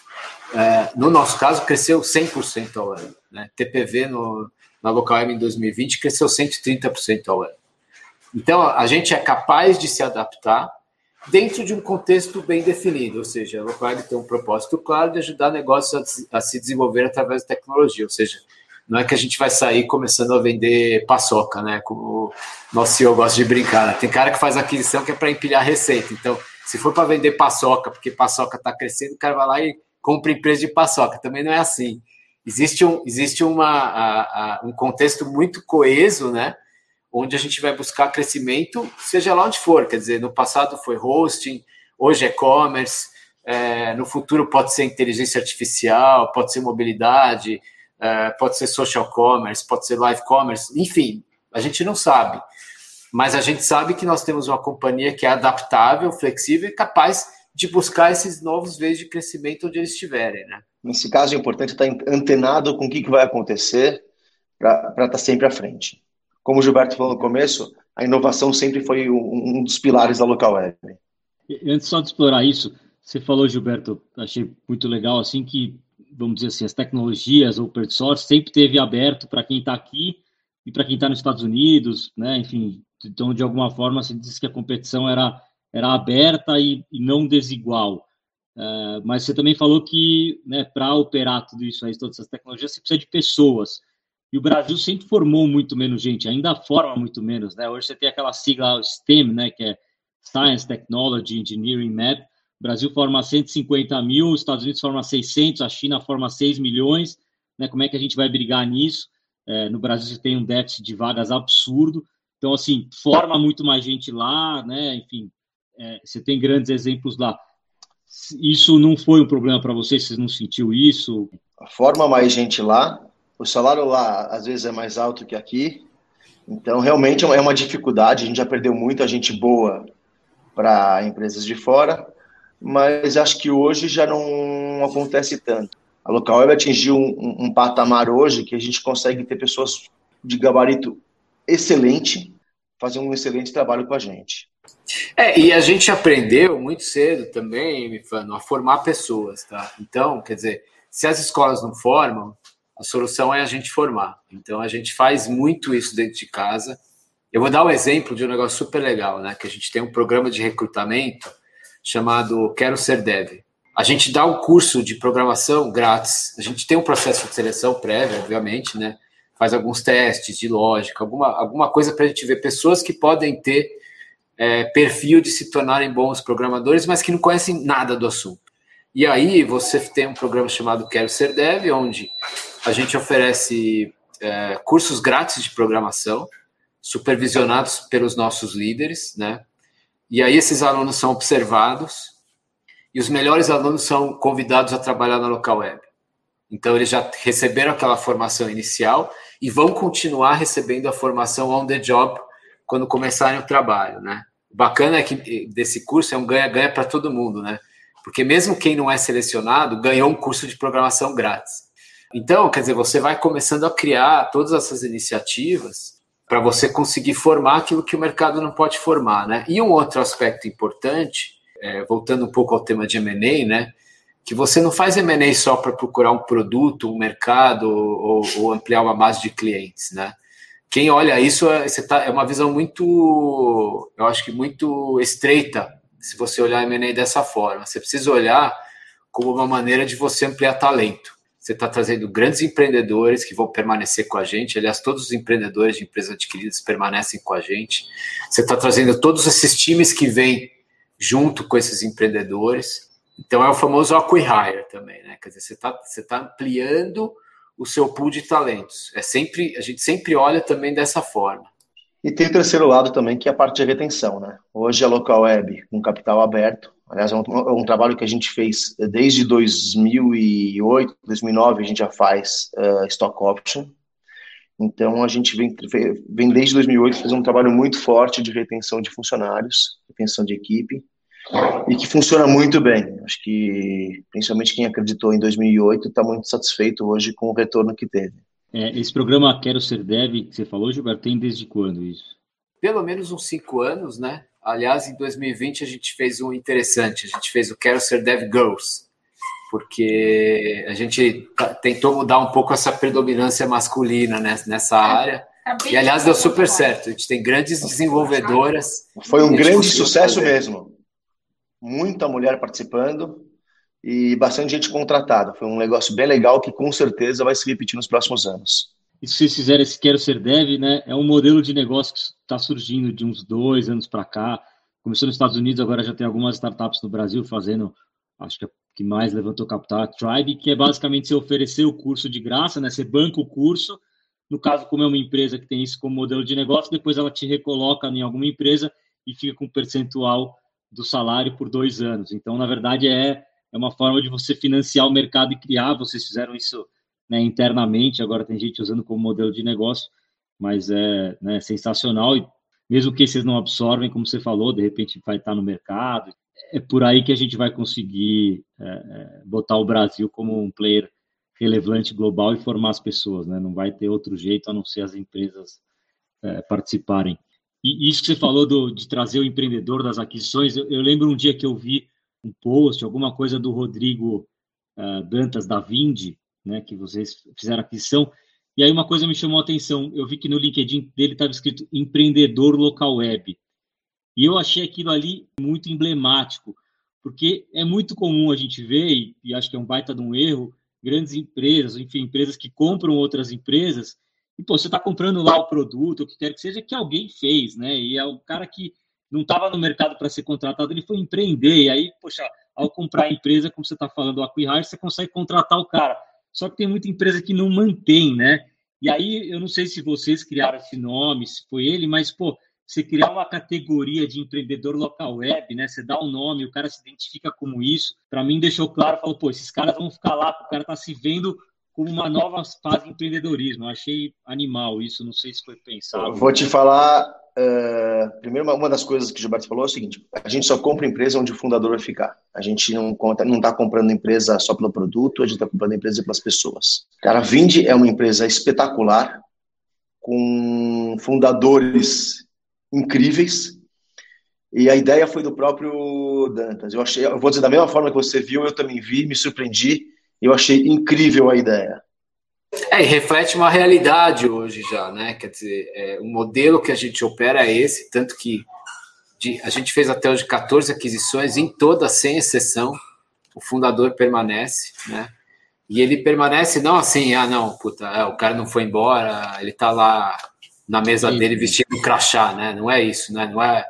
no nosso caso, cresceu 100% ao ano. Né? TPV na LocalWeb em 2020 cresceu 130% ao ano. Então, a gente é capaz de se adaptar dentro de um contexto bem definido, ou seja, a LocalWeb tem um propósito claro de ajudar negócios a se desenvolver através da tecnologia, ou seja, não é que a gente vai sair começando a vender paçoca, né? Como o nosso CEO gosta de brincar. Né? Tem cara que faz aquisição que é para empilhar receita. Então, se for para vender paçoca, porque paçoca está crescendo, o cara vai lá e compra empresa de paçoca. Também não é assim. Existe um contexto muito coeso, né? Onde a gente vai buscar crescimento, seja lá onde for. Quer dizer, no passado foi hosting, hoje é e-commerce, no futuro pode ser inteligência artificial, pode ser mobilidade, pode ser social commerce, pode ser live commerce, enfim, a gente não sabe. Mas a gente sabe que nós temos uma companhia que é adaptável, flexível e capaz de buscar esses novos veios de crescimento onde eles estiverem, né? Nesse caso, é importante estar antenado com o que vai acontecer para estar sempre à frente. Como o Gilberto falou no começo, a inovação sempre foi um dos pilares da LocalWeb. Antes só de explorar isso, você falou, Gilberto, achei muito legal, assim, que, vamos dizer assim, as tecnologias open source sempre teve aberto para quem está aqui e para quem está nos Estados Unidos, né? Enfim, então, de alguma forma, você disse que a competição era aberta e não desigual. Mas você também falou que, né, para operar tudo isso aí, todas essas tecnologias, você precisa de pessoas. E o Brasil sempre formou muito menos gente, ainda forma muito menos, né? Hoje você tem aquela sigla STEM, né, que é Science, Technology, Engineering, Math. O Brasil forma 150 mil, os Estados Unidos forma 600, a China forma 6 milhões. Né? Como é que a gente vai brigar nisso? No Brasil você tem um déficit de vagas absurdo. Então, assim, forma muito mais gente lá, né? Enfim, você tem grandes exemplos lá. Isso não foi um problema para vocês? Vocês não sentiu isso? Forma mais gente lá. O salário lá, às vezes, é mais alto que aqui. Então, realmente, é uma dificuldade. A gente já perdeu muita gente boa para empresas de fora, mas acho que hoje já não acontece tanto. A LocalWeb atingiu um patamar hoje que a gente consegue ter pessoas de gabarito excelente, fazer um excelente trabalho com a gente. E a gente aprendeu muito cedo também, Mifano, a formar pessoas, tá? Então, quer dizer, se as escolas não formam, a solução é a gente formar. Então, a gente faz muito isso dentro de casa. Eu vou dar um exemplo de um negócio super legal, né? Que a gente tem um programa de recrutamento chamado Quero Ser Dev. A gente dá um curso de programação grátis. A gente tem um processo de seleção prévio, obviamente, né? Faz alguns testes de lógica, alguma coisa para a gente ver pessoas que podem ter perfil de se tornarem bons programadores, mas que não conhecem nada do assunto. E aí você tem um programa chamado Quero Ser Dev, onde a gente oferece cursos grátis de programação, supervisionados pelos nossos líderes, né? E aí esses alunos são observados e os melhores alunos são convidados a trabalhar na Local Web. Então eles já receberam aquela formação inicial e vão continuar recebendo a formação on the job quando começarem o trabalho, né? O bacana é que desse curso é um ganha-ganha para todo mundo, né? Porque mesmo quem não é selecionado ganhou um curso de programação grátis. Então, quer dizer, você vai começando a criar todas essas iniciativas para você conseguir formar aquilo que o mercado não pode formar, né? E um outro aspecto importante, voltando um pouco ao tema de M&A, né? Que você não faz M&A só para procurar um produto, um mercado ou ampliar uma base de clientes, né? Quem olha isso é uma visão muito, eu acho que muito estreita, se você olhar M&A dessa forma. Você precisa olhar como uma maneira de você ampliar talento. Você está trazendo grandes empreendedores que vão permanecer com a gente. Aliás, todos os empreendedores de empresas adquiridas permanecem com a gente. Você está trazendo todos esses times que vêm junto com esses empreendedores. Então, é o famoso acqui-hire também, né? Quer dizer, você tá ampliando o seu pool de talentos. A gente sempre olha também dessa forma. E tem o terceiro lado também, que é a parte de retenção, né? Hoje a Local Web, com capital aberto, aliás, é um trabalho que a gente fez desde 2008, 2009, a gente já faz stock option. Então, a gente vem desde 2008 fazendo um trabalho muito forte de retenção de funcionários, retenção de equipe, e que funciona muito bem. Acho que, principalmente quem acreditou em 2008, está muito satisfeito hoje com o retorno que teve. Esse programa Quero Ser Dev, que você falou, Gilberto, tem desde quando isso? Pelo menos uns 5 anos, né? Aliás, em 2020 a gente fez um interessante, a gente fez o Quero Ser Dev Girls, porque a gente tentou mudar um pouco essa predominância masculina, né, nessa área. E, aliás, deu super certo. A gente tem grandes desenvolvedoras. Foi um grande sucesso mesmo. Muita mulher participando e bastante gente contratada. Foi um negócio bem legal que com certeza vai se repetir nos próximos anos. E se vocês fizerem esse Quero Ser Dev, né, é um modelo de negócio que está surgindo de uns 2 anos para cá. Começou nos Estados Unidos, agora já tem algumas startups no Brasil fazendo, acho que a que mais levantou capital, a Tribe, que é basicamente você oferecer o curso de graça, né? Você banca o curso. No caso, como é uma empresa que tem isso como modelo de negócio, depois ela te recoloca em alguma empresa e fica com um percentual do salário por 2 anos. Então, na verdade, é uma forma de você financiar o mercado e criar. Vocês fizeram isso, né, internamente, agora tem gente usando como modelo de negócio, mas é, né, sensacional. E mesmo que vocês não absorvem, como você falou, de repente vai estar no mercado. É por aí que a gente vai conseguir botar o Brasil como um player relevante global e formar as pessoas, né? Não vai ter outro jeito a não ser as empresas participarem. E isso que você falou de trazer o empreendedor das aquisições, eu lembro um dia que eu vi um post, alguma coisa do Rodrigo Dantas da Vindi, né, que vocês fizeram aquisição, e aí uma coisa me chamou a atenção, eu vi que no LinkedIn dele estava escrito empreendedor local web, e eu achei aquilo ali muito emblemático, porque é muito comum a gente ver, e acho que é um baita de um erro, grandes empresas, enfim, empresas que compram outras empresas, e, pô, você está comprando lá o produto, o que quer que seja, que alguém fez, né? E é o cara que não estava no mercado para ser contratado, ele foi empreender, e aí, poxa, ao comprar a empresa, como você está falando, o acqui-hire, você consegue contratar o cara. Só que tem muita empresa que não mantém, né? E aí, eu não sei se vocês criaram esse nome, se foi ele, mas, pô, você criar uma categoria de empreendedor local web, né? Você dá um nome, o cara se identifica como isso. Para mim, deixou claro, falou, pô, esses caras vão ficar lá, o cara está se vendo como uma nova fase de empreendedorismo. Eu achei animal isso, não sei se foi pensado. Vou te falar, primeiro, uma das coisas que o Gilberto falou é o seguinte, a gente só compra empresa onde o fundador vai ficar. A gente não está comprando empresa só pelo produto, a gente está comprando empresa pelas pessoas. Cara, a Vindi é uma empresa espetacular, com fundadores incríveis. E a ideia foi do próprio Dantas. Eu vou dizer da mesma forma que você viu, eu também vi, me surpreendi. Eu achei incrível a ideia. E reflete uma realidade hoje já, né? Quer dizer, o modelo que a gente opera é esse, tanto que a gente fez até hoje 14 aquisições, em todas, sem exceção, o fundador permanece, né? E ele permanece não assim, o cara não foi embora, ele tá lá na mesa dele vestindo crachá, né? Não é isso, né? Não é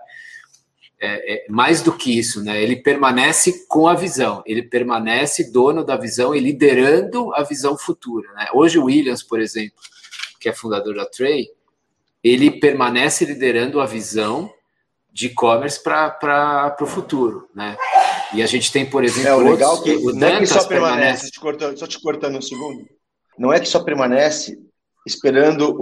mais do que isso, né? Ele permanece com a visão, ele permanece dono da visão e liderando a visão futura, né? Hoje o Williams, por exemplo, que é fundador da Tray, ele permanece liderando a visão de e-commerce para o futuro, né? E a gente tem, por exemplo, o legal que não é que só permanece. Só te cortando um segundo. Não é que só permanece esperando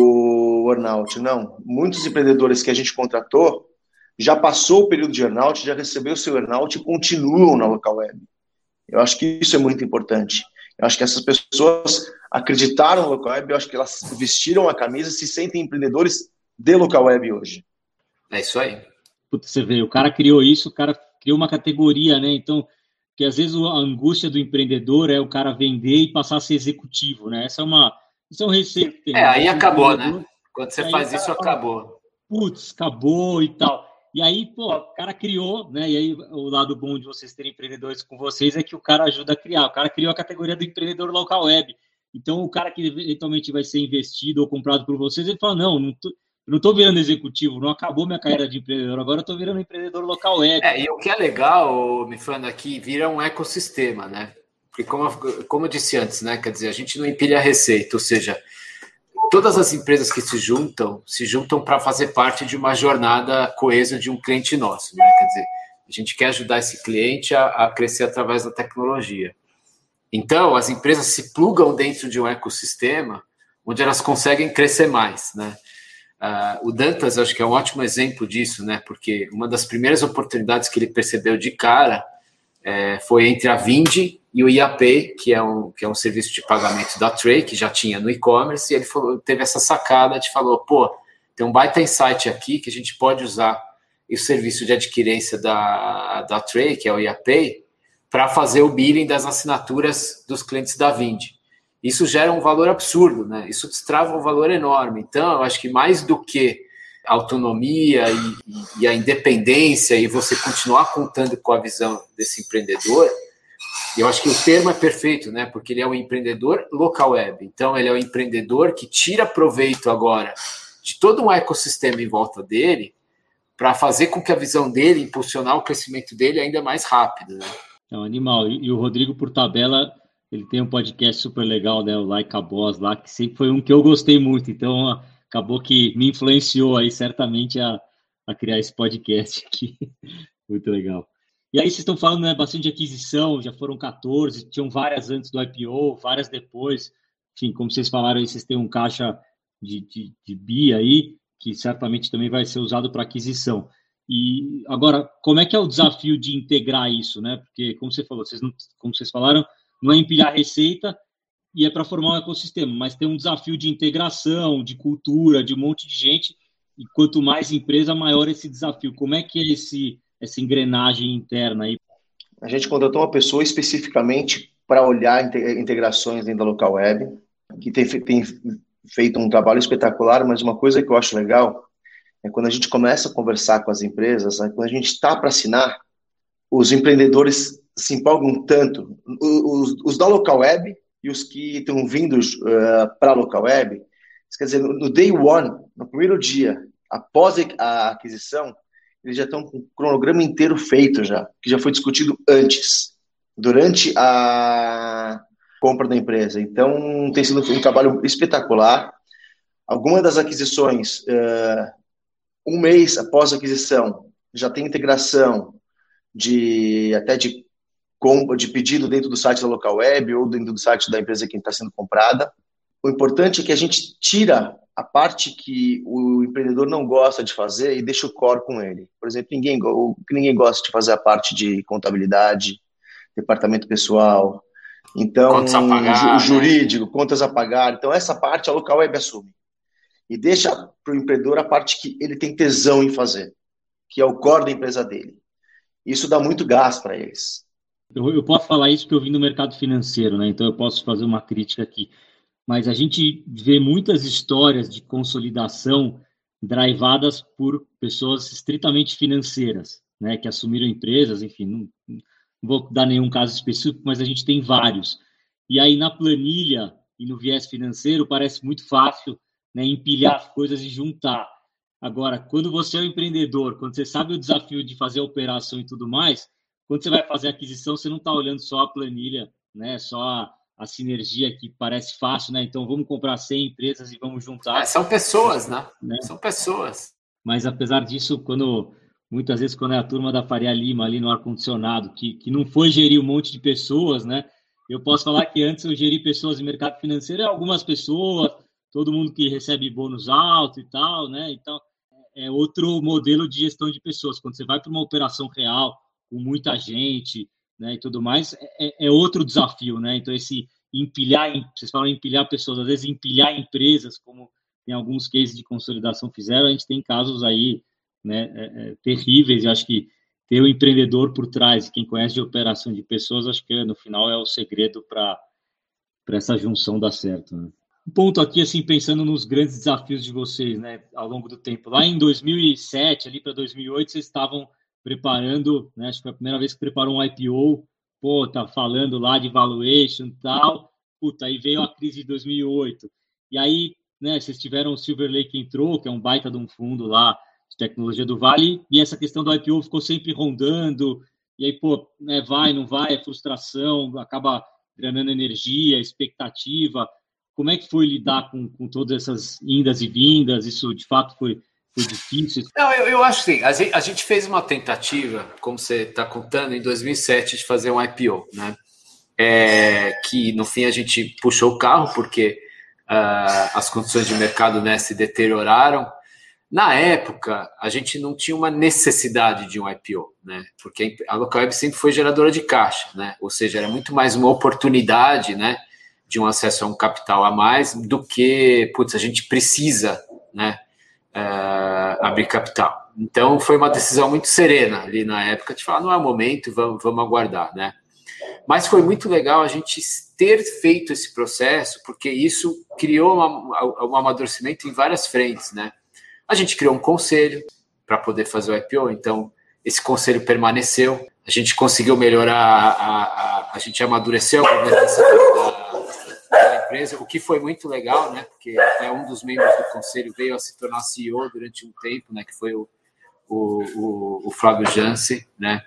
o earnout, não. Muitos empreendedores que a gente contratou já passou o período de earnout, já recebeu o seu earnout e continuam na local web. Eu acho que isso é muito importante. Eu acho que essas pessoas acreditaram na local web, eu acho que elas vestiram a camisa, se sentem empreendedores de local web hoje. É isso aí. Putz, você vê, o cara criou isso, o cara criou uma categoria, né? Então, que às vezes a angústia do empreendedor é o cara vender e passar a ser executivo, né? Isso é um receio. Aí acabou, né? Quando você faz isso, acabou. Putz, acabou e tal. E aí, o cara criou, né? E aí, o lado bom de vocês terem empreendedores com vocês é que o cara ajuda a criar. O cara criou a categoria do empreendedor local web. Então, o cara que eventualmente vai ser investido ou comprado por vocês, ele fala, não estou virando executivo, não acabou minha carreira de empreendedor, agora eu estou virando empreendedor local web. E o que é legal, me falando aqui, vira um ecossistema, né? Porque como eu disse antes, né? Quer dizer, a gente não empilha a receita, ou seja, todas as empresas que se juntam para fazer parte de uma jornada coesa de um cliente nosso, né? Quer dizer, a gente quer ajudar esse cliente a crescer através da tecnologia. Então, as empresas se plugam dentro de um ecossistema onde elas conseguem crescer mais, né? O Dantas, acho que é um ótimo exemplo disso, né? Porque uma das primeiras oportunidades que ele percebeu de cara foi entre a Vindi e o IAPay, que é um serviço de pagamento da Tray, que já tinha no e-commerce, e ele teve essa sacada de falou, tem um baita insight aqui que a gente pode usar o serviço de adquirência da Tray, que é o IAPay, para fazer o billing das assinaturas dos clientes da Vindi. Isso gera um valor absurdo, né? Isso destrava um valor enorme. Então, eu acho que mais do que a autonomia e a independência e você continuar contando com a visão desse empreendedor, eu acho que o termo é perfeito, né? Porque ele é um empreendedor local web. Então, ele é um empreendedor que tira proveito agora de todo um ecossistema em volta dele para fazer com que a visão dele, impulsionar o crescimento dele ainda mais rápido, né? É um animal. E o Rodrigo, por tabela, ele tem um podcast super legal, né? O Like a Boss lá, que sempre foi um que eu gostei muito. Então, acabou que me influenciou aí certamente a criar esse podcast aqui. Muito legal. E aí vocês estão falando, né, bastante de aquisição, já foram 14, tinham várias antes do IPO, várias depois. Enfim, como vocês falaram aí, vocês têm um caixa de bi aí, que certamente também vai ser usado para aquisição. E agora, como é que é o desafio de integrar isso, né? Porque, como você falou, como vocês falaram, não é empilhar receita e é para formar um ecossistema, mas tem um desafio de integração, de cultura, de um monte de gente, e quanto mais empresa, maior esse desafio. Como é que é essa engrenagem interna aí? A gente contratou uma pessoa especificamente para olhar integrações dentro da local web, que tem feito um trabalho espetacular, mas uma coisa que eu acho legal é quando a gente começa a conversar com as empresas, quando a gente está para assinar, os empreendedores se empolgam tanto, os da local web e os que estão vindo para a local web, quer dizer, no day one, no primeiro dia, após a aquisição, eles já estão com o cronograma inteiro feito já, que já foi discutido antes, durante a compra da empresa. Então, tem sido um trabalho espetacular. Algumas das aquisições, um mês após a aquisição, já tem integração de pedido dentro do site da local web ou dentro do site da empresa que está sendo comprada. O importante é que a gente tira a parte que o empreendedor não gosta de fazer e deixa o core com ele. Por exemplo, ninguém gosta de fazer a parte de contabilidade, departamento pessoal, então contas a pagar, jurídico, né? Contas a pagar. Então, essa parte a local web assume. e deixa para o empreendedor a parte que ele tem tesão em fazer, que é o core da empresa dele. Isso dá muito gás para eles. Eu posso falar isso porque eu vim do mercado financeiro, né? Então eu posso fazer uma crítica aqui. Mas a gente vê muitas histórias de consolidação drivadas por pessoas estritamente financeiras, né? Que assumiram empresas, enfim, não vou dar nenhum caso específico, mas a gente tem vários. E aí na planilha e no viés financeiro parece muito fácil, né, empilhar as coisas e juntar. Agora, quando você é um empreendedor, quando você sabe o desafio de fazer a operação e tudo mais, quando você vai fazer a aquisição, você não está olhando só a planilha, né, só a sinergia que parece fácil, né? Então vamos comprar 100 empresas e vamos juntar. São pessoas, né? São pessoas. Mas apesar disso, muitas vezes quando é a turma da Faria Lima ali no ar-condicionado, que não foi gerir um monte de pessoas, né? Eu posso falar que antes eu geri pessoas de mercado financeiro, algumas pessoas, todo mundo que recebe bônus alto e tal, né? Então, é outro modelo de gestão de pessoas. Quando você vai para uma operação real, com muita gente, né, e tudo mais, é outro desafio, né? Então, esse empilhar, vocês falam empilhar pessoas, às vezes empilhar empresas, como em alguns cases de consolidação fizeram, a gente tem casos aí, né, terríveis, e acho que ter o empreendedor por trás, quem conhece de operação de pessoas, acho que no final é o segredo para essa junção dar certo, né? Um ponto aqui, assim, pensando nos grandes desafios de vocês, né, ao longo do tempo. Lá em 2007, ali para 2008, vocês estavam preparando, né, acho que foi a primeira vez que preparou um IPO, tá falando lá de valuation e tal, aí veio a crise de 2008. E aí, né, vocês tiveram o Silver Lake entrou, que é um baita de um fundo lá de tecnologia do Vale, e essa questão do IPO ficou sempre rondando, e aí, né, vai, não vai, é frustração, acaba drenando energia, expectativa. Como é que foi lidar com todas essas indas e vindas? Isso, de fato, foi difícil? Não, eu acho que sim. A gente fez uma tentativa, como você está contando, em 2007, de fazer um IPO, né? Que, no fim, a gente puxou o carro, porque as condições de mercado, né, se deterioraram. Na época, a gente não tinha uma necessidade de um IPO, né? Porque a Localweb sempre foi geradora de caixa, né? Ou seja, era muito mais uma oportunidade, né, de um acesso a um capital a mais do que, a gente precisa, né, abrir capital. Então, foi uma decisão muito serena ali na época de falar, não é o momento, vamos aguardar, né? Mas foi muito legal a gente ter feito esse processo, porque isso criou um amadurecimento em várias frentes, né? A gente criou um conselho para poder fazer o IPO, então esse conselho permaneceu, a gente conseguiu melhorar, a gente amadureceu a governança da empresa, o que foi muito legal, né? Porque um dos membros do conselho veio a se tornar CEO durante um tempo, né? Que foi o Flávio Jansen, né?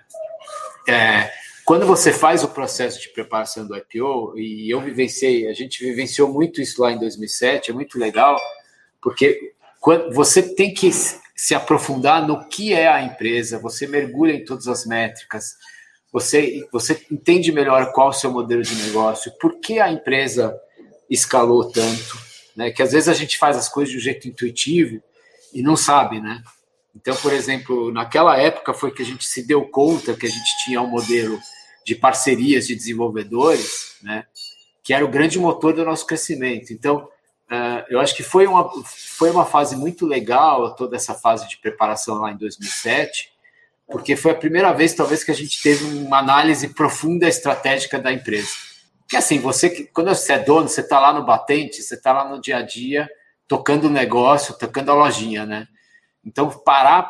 Quando você faz o processo de preparação do IPO, e a gente vivenciou muito isso lá em 2007, é muito legal, porque você tem que se aprofundar no que é a empresa, você mergulha em todas as métricas, você entende melhor qual é o seu modelo de negócio, por que a empresa escalou tanto, né? Que às vezes a gente faz as coisas de um jeito intuitivo e não sabe, né? Então, por exemplo, naquela época foi que a gente se deu conta que a gente tinha um modelo de parcerias de desenvolvedores, né? Que era o grande motor do nosso crescimento. Então, eu acho que foi uma fase muito legal, toda essa fase de preparação lá em 2007, porque foi a primeira vez, talvez, que a gente teve uma análise profunda estratégica da empresa. Porque, assim, quando você é dono, você está lá no batente, você está lá no dia a dia, tocando o negócio, tocando a lojinha, né? Então, parar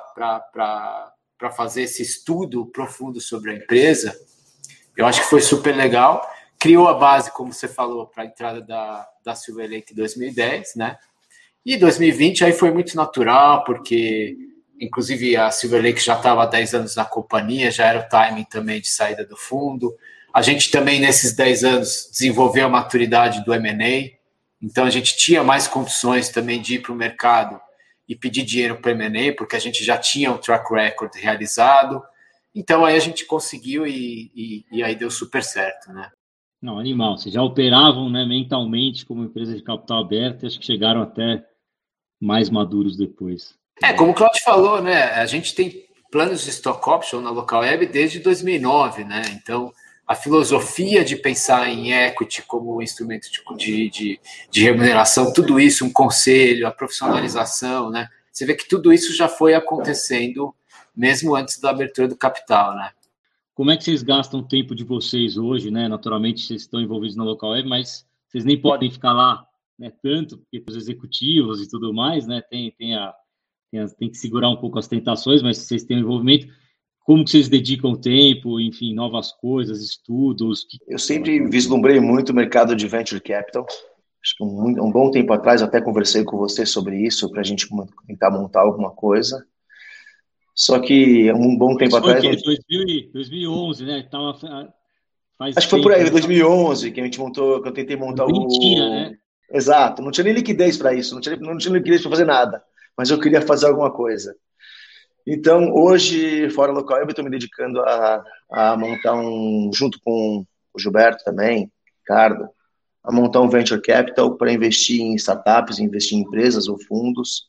para fazer esse estudo profundo sobre a empresa, eu acho que foi super legal. Criou a base, como você falou, para a entrada da Silver Lake em 2010, né? E 2020 aí foi muito natural, porque, inclusive, a Silver Lake já estava há 10 anos na companhia, já era o timing também de saída do fundo. A gente também, nesses 10 anos, desenvolveu a maturidade do M&A, então a gente tinha mais condições também de ir para o mercado e pedir dinheiro para o M&A, porque a gente já tinha um track record realizado. Então aí a gente conseguiu e aí deu super certo, né? Não, animal. Vocês já operavam, né, mentalmente como empresa de capital aberto, acho que chegaram até mais maduros depois. Como o Claudio falou, né, a gente tem planos de stock option na Localweb desde 2009, né? Então, a filosofia de pensar em equity como instrumento de remuneração, tudo isso, um conselho, a profissionalização, né? Você vê que tudo isso já foi acontecendo mesmo antes da abertura do capital, né? Como é que vocês gastam o tempo de vocês hoje, né? Naturalmente, vocês estão envolvidos na Local Web, mas vocês nem podem ficar lá, né, tanto, porque os executivos e tudo mais, né? Tem que segurar um pouco as tentações, mas vocês têm um envolvimento. Como que vocês dedicam o tempo, enfim, novas coisas, estudos? Eu sempre vislumbrei muito o mercado de Venture Capital. Acho que um bom tempo atrás até conversei com você sobre isso, para a gente tentar montar alguma coisa. Só que um bom tempo atrás... Foi 2011, né? Acho que foi por aí, 2011, que a gente montou, que eu tentei montar o... Tinha, né? Exato, não tinha nem liquidez para isso, não tinha liquidez para fazer nada, mas eu queria fazer alguma coisa. Então, hoje, fora local, eu estou me dedicando a montar junto com o Gilberto também, Ricardo, a montar um venture capital para investir em startups, investir em empresas ou fundos.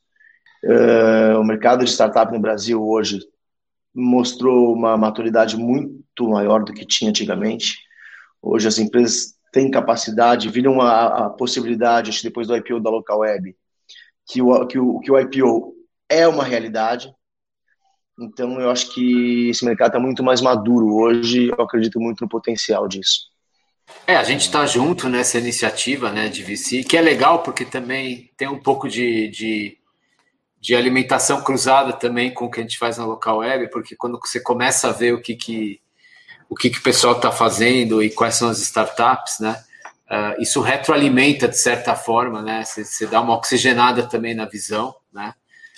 O mercado de startup no Brasil hoje mostrou uma maturidade muito maior do que tinha antigamente. Hoje as empresas têm capacidade, viram a possibilidade, depois do IPO da Local Web, que o IPO é uma realidade. Então, eu acho que esse mercado está muito mais maduro hoje. Eu acredito muito no potencial disso. A gente está junto nessa iniciativa, né, de VC, que é legal porque também tem um pouco de alimentação cruzada também com o que a gente faz na Local Web, porque quando você começa a ver o que o pessoal está fazendo e quais são as startups, né, isso retroalimenta de certa forma, né, você dá uma oxigenada também na visão, né.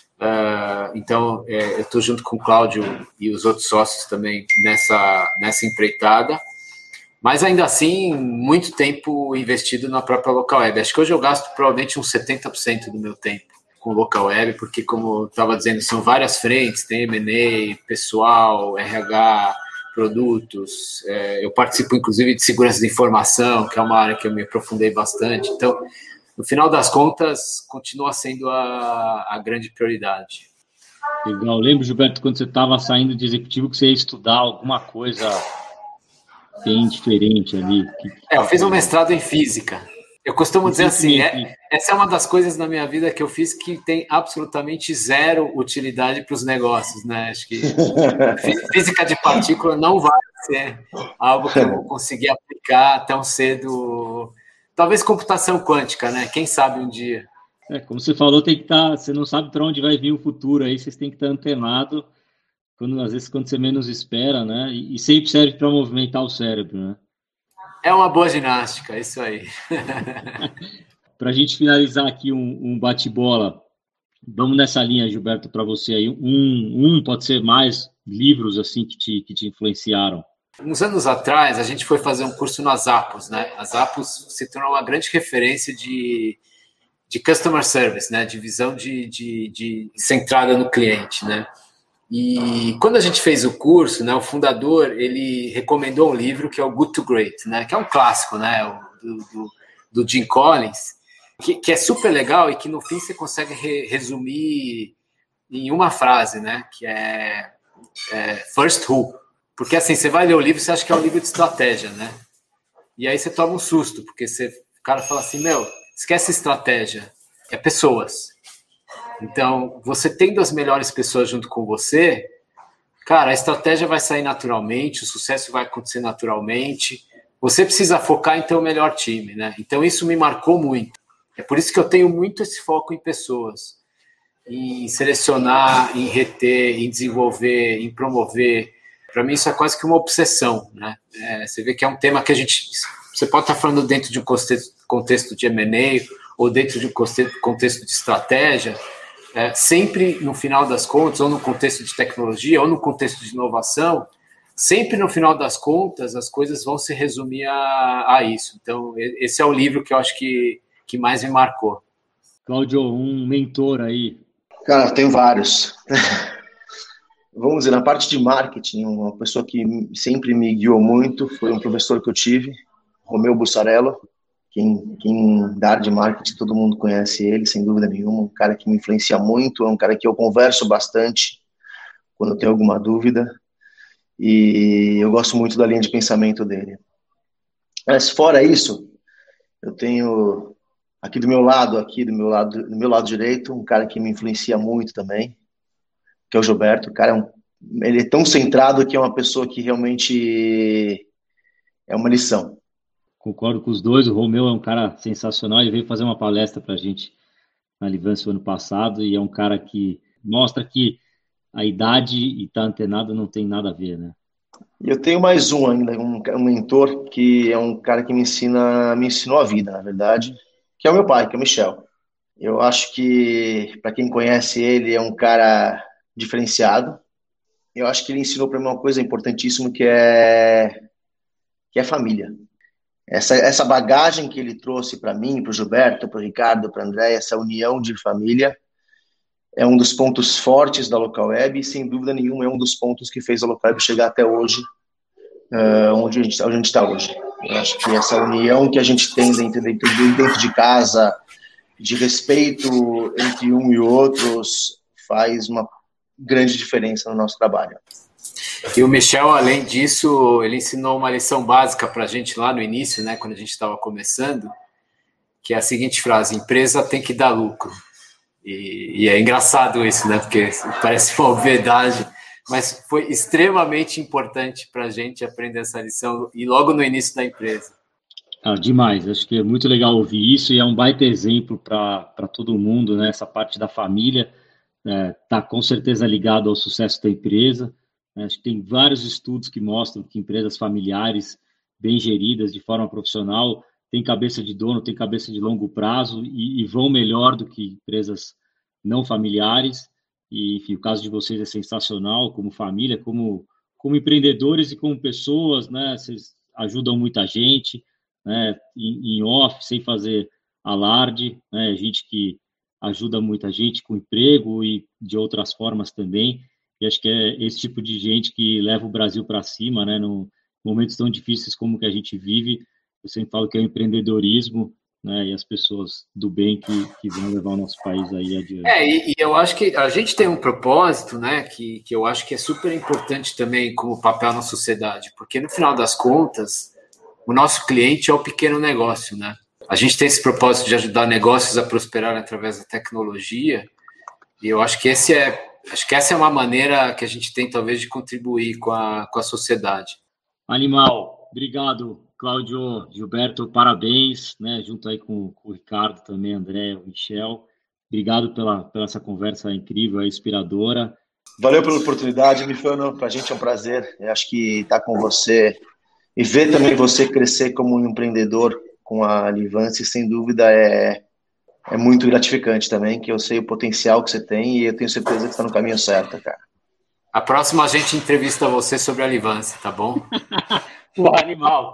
Então, eu estou junto com o Cláudio e os outros sócios também nessa empreitada, mas ainda assim, muito tempo investido na própria Local Web. Acho que hoje eu gasto provavelmente uns 70% do meu tempo com Local Web, porque, como eu estava dizendo, são várias frentes, tem M&A, pessoal, RH, produtos, eu participo inclusive de segurança de informação, que é uma área que eu me aprofundei bastante, então... No final das contas, continua sendo a grande prioridade. Legal. Lembro, Gilberto, quando você estava saindo de executivo, que você ia estudar alguma coisa bem diferente ali. Eu fiz um mestrado em física. Eu costumo dizer assim, essa é uma das coisas na minha vida que eu fiz que tem absolutamente zero utilidade para os negócios, né? Acho que física de partícula não vai ser algo que eu vou conseguir aplicar tão cedo... Talvez computação quântica, né? Quem sabe um dia. Como você falou, tem que estar. Você não sabe para onde vai vir o futuro aí, vocês têm que estar antenado, às vezes quando você menos espera, né? E sempre serve para movimentar o cérebro, né? É uma boa ginástica, isso aí. Para a gente finalizar aqui um bate-bola, vamos nessa linha, Gilberto, para você aí. Pode ser mais livros assim que te influenciaram. Uns anos atrás, a gente foi fazer um curso na Zappos, né? A Zappos se tornou uma grande referência de customer service, né? De visão de centrada no cliente, né? E quando a gente fez o curso, né? O fundador, ele recomendou um livro que é o Good to Great, né? Que é um clássico, né? Do Jim Collins, que é super legal e que no fim você consegue resumir em uma frase, né? Que é First Who. Porque assim, você vai ler o livro, você acha que é um livro de estratégia, né? E aí você toma um susto, porque o cara fala assim, esquece estratégia, é pessoas. Então, você tendo as melhores pessoas junto com você, cara, a estratégia vai sair naturalmente, o sucesso vai acontecer naturalmente, você precisa focar em ter o melhor time, né? Então, isso me marcou muito. É por isso que eu tenho muito esse foco em pessoas, em selecionar, em reter, em desenvolver, em promover. Para mim, isso é quase que uma obsessão, né? Você vê que é um tema que você pode estar falando dentro de um contexto de M&A ou dentro de um contexto de estratégia, sempre no final das contas, ou no contexto de tecnologia, ou no contexto de inovação, sempre no final das contas as coisas vão se resumir a isso. Então, esse é o livro que eu acho que mais me marcou. Cláudio, um mentor aí? Cara, tenho vários. Vamos dizer, na parte de marketing, uma pessoa que sempre me guiou muito foi um professor que eu tive, Romeu Bussarello. Quem da área de marketing, todo mundo conhece ele, sem dúvida nenhuma. Um cara que me influencia muito, é um cara que eu converso bastante quando eu tenho alguma dúvida. e eu gosto muito da linha de pensamento dele. Mas fora isso, eu tenho aqui do meu lado direito, um cara que me influencia muito também, que é o Gilberto. O cara ele é tão centrado que é uma pessoa que realmente é uma lição. Concordo com os dois. O Romeu é um cara sensacional. Ele veio fazer uma palestra para a gente na Livância ano passado e é um cara que mostra que a idade e estar antenado não tem nada a ver, né? E eu tenho mais um ainda, um mentor que é um cara que me ensinou a vida, na verdade, que é o meu pai, que é o Michel. Eu acho que, para quem conhece ele, é um cara diferenciado. Eu acho que ele ensinou para mim uma coisa importantíssima que é família. Essa bagagem que ele trouxe para mim, para o Gilberto, para o Ricardo, para o André, essa união de família, é um dos pontos fortes da Local Web e, sem dúvida nenhuma, é um dos pontos que fez a Local Web chegar até hoje, onde a gente está hoje. Eu acho que essa união que a gente tem dentro de casa, de respeito entre um e outros, faz uma grande diferença no nosso trabalho. E o Michel, além disso, ele ensinou uma lição básica para a gente lá no início, né, quando a gente estava começando, que é a seguinte frase: empresa tem que dar lucro. E é engraçado isso, né, porque parece uma obviedade, mas foi extremamente importante para a gente aprender essa lição e logo no início da empresa. Demais, acho que é muito legal ouvir isso e é um baita exemplo para todo mundo, né? Essa parte da família está com certeza ligado ao sucesso da empresa. Acho que tem vários estudos que mostram que empresas familiares, bem geridas de forma profissional, têm cabeça de dono, têm cabeça de longo prazo e vão melhor do que empresas não familiares. E, enfim, o caso de vocês é sensacional, como família, como empreendedores e como pessoas, né? Vocês ajudam muita gente, né, em off, sem fazer alarde, né, gente que ajuda muita gente com emprego e de outras formas também, e acho que é esse tipo de gente que leva o Brasil para cima, né, em momentos tão difíceis como que a gente vive. Eu sempre falo que é o empreendedorismo, né, e as pessoas do bem que vão levar o nosso país aí adiante. E eu acho que a gente tem um propósito, né, que eu acho que é super importante também como papel na sociedade, porque no final das contas, o nosso cliente é o pequeno negócio, né? A gente tem esse propósito de ajudar negócios a prosperar através da tecnologia, e eu acho que essa é uma maneira que a gente tem, talvez, de contribuir com a sociedade. Animal. Obrigado, Cláudio, Gilberto, parabéns, né? Junto aí com o Ricardo também, André, o Michel. Obrigado pela essa conversa incrível, inspiradora. Valeu pela oportunidade, Mifano. Para a gente é um prazer. Eu acho que estar com você e ver também você crescer como um empreendedor com a Livance, sem dúvida, é muito gratificante também, que eu sei o potencial que você tem e eu tenho certeza que está no caminho certo, cara. A próxima a gente entrevista você sobre a Livance, tá bom? Pô, animal.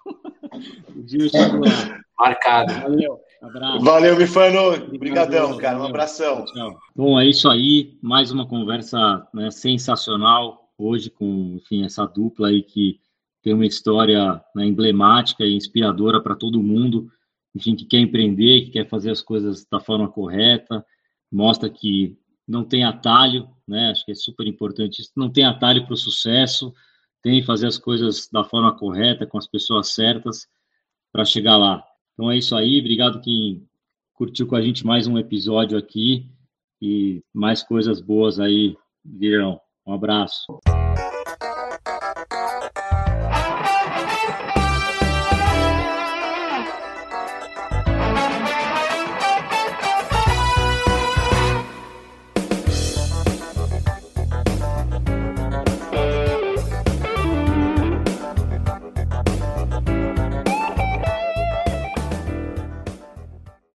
O dia chegou lá. Marcado. Valeu. Abraço. Valeu, Mifano. Obrigadão, cara. Um abração. Tchau. Bom, é isso aí. Mais uma conversa, né, sensacional hoje com, enfim, essa dupla aí que tem uma história, né, emblemática e inspiradora para todo mundo, enfim, que quer empreender, que quer fazer as coisas da forma correta, mostra que não tem atalho, né? Acho que é super importante isso. Não tem atalho para o sucesso, tem que fazer as coisas da forma correta, com as pessoas certas, para chegar lá. Então é isso aí, obrigado quem curtiu com a gente mais um episódio aqui e mais coisas boas aí virão. Um abraço.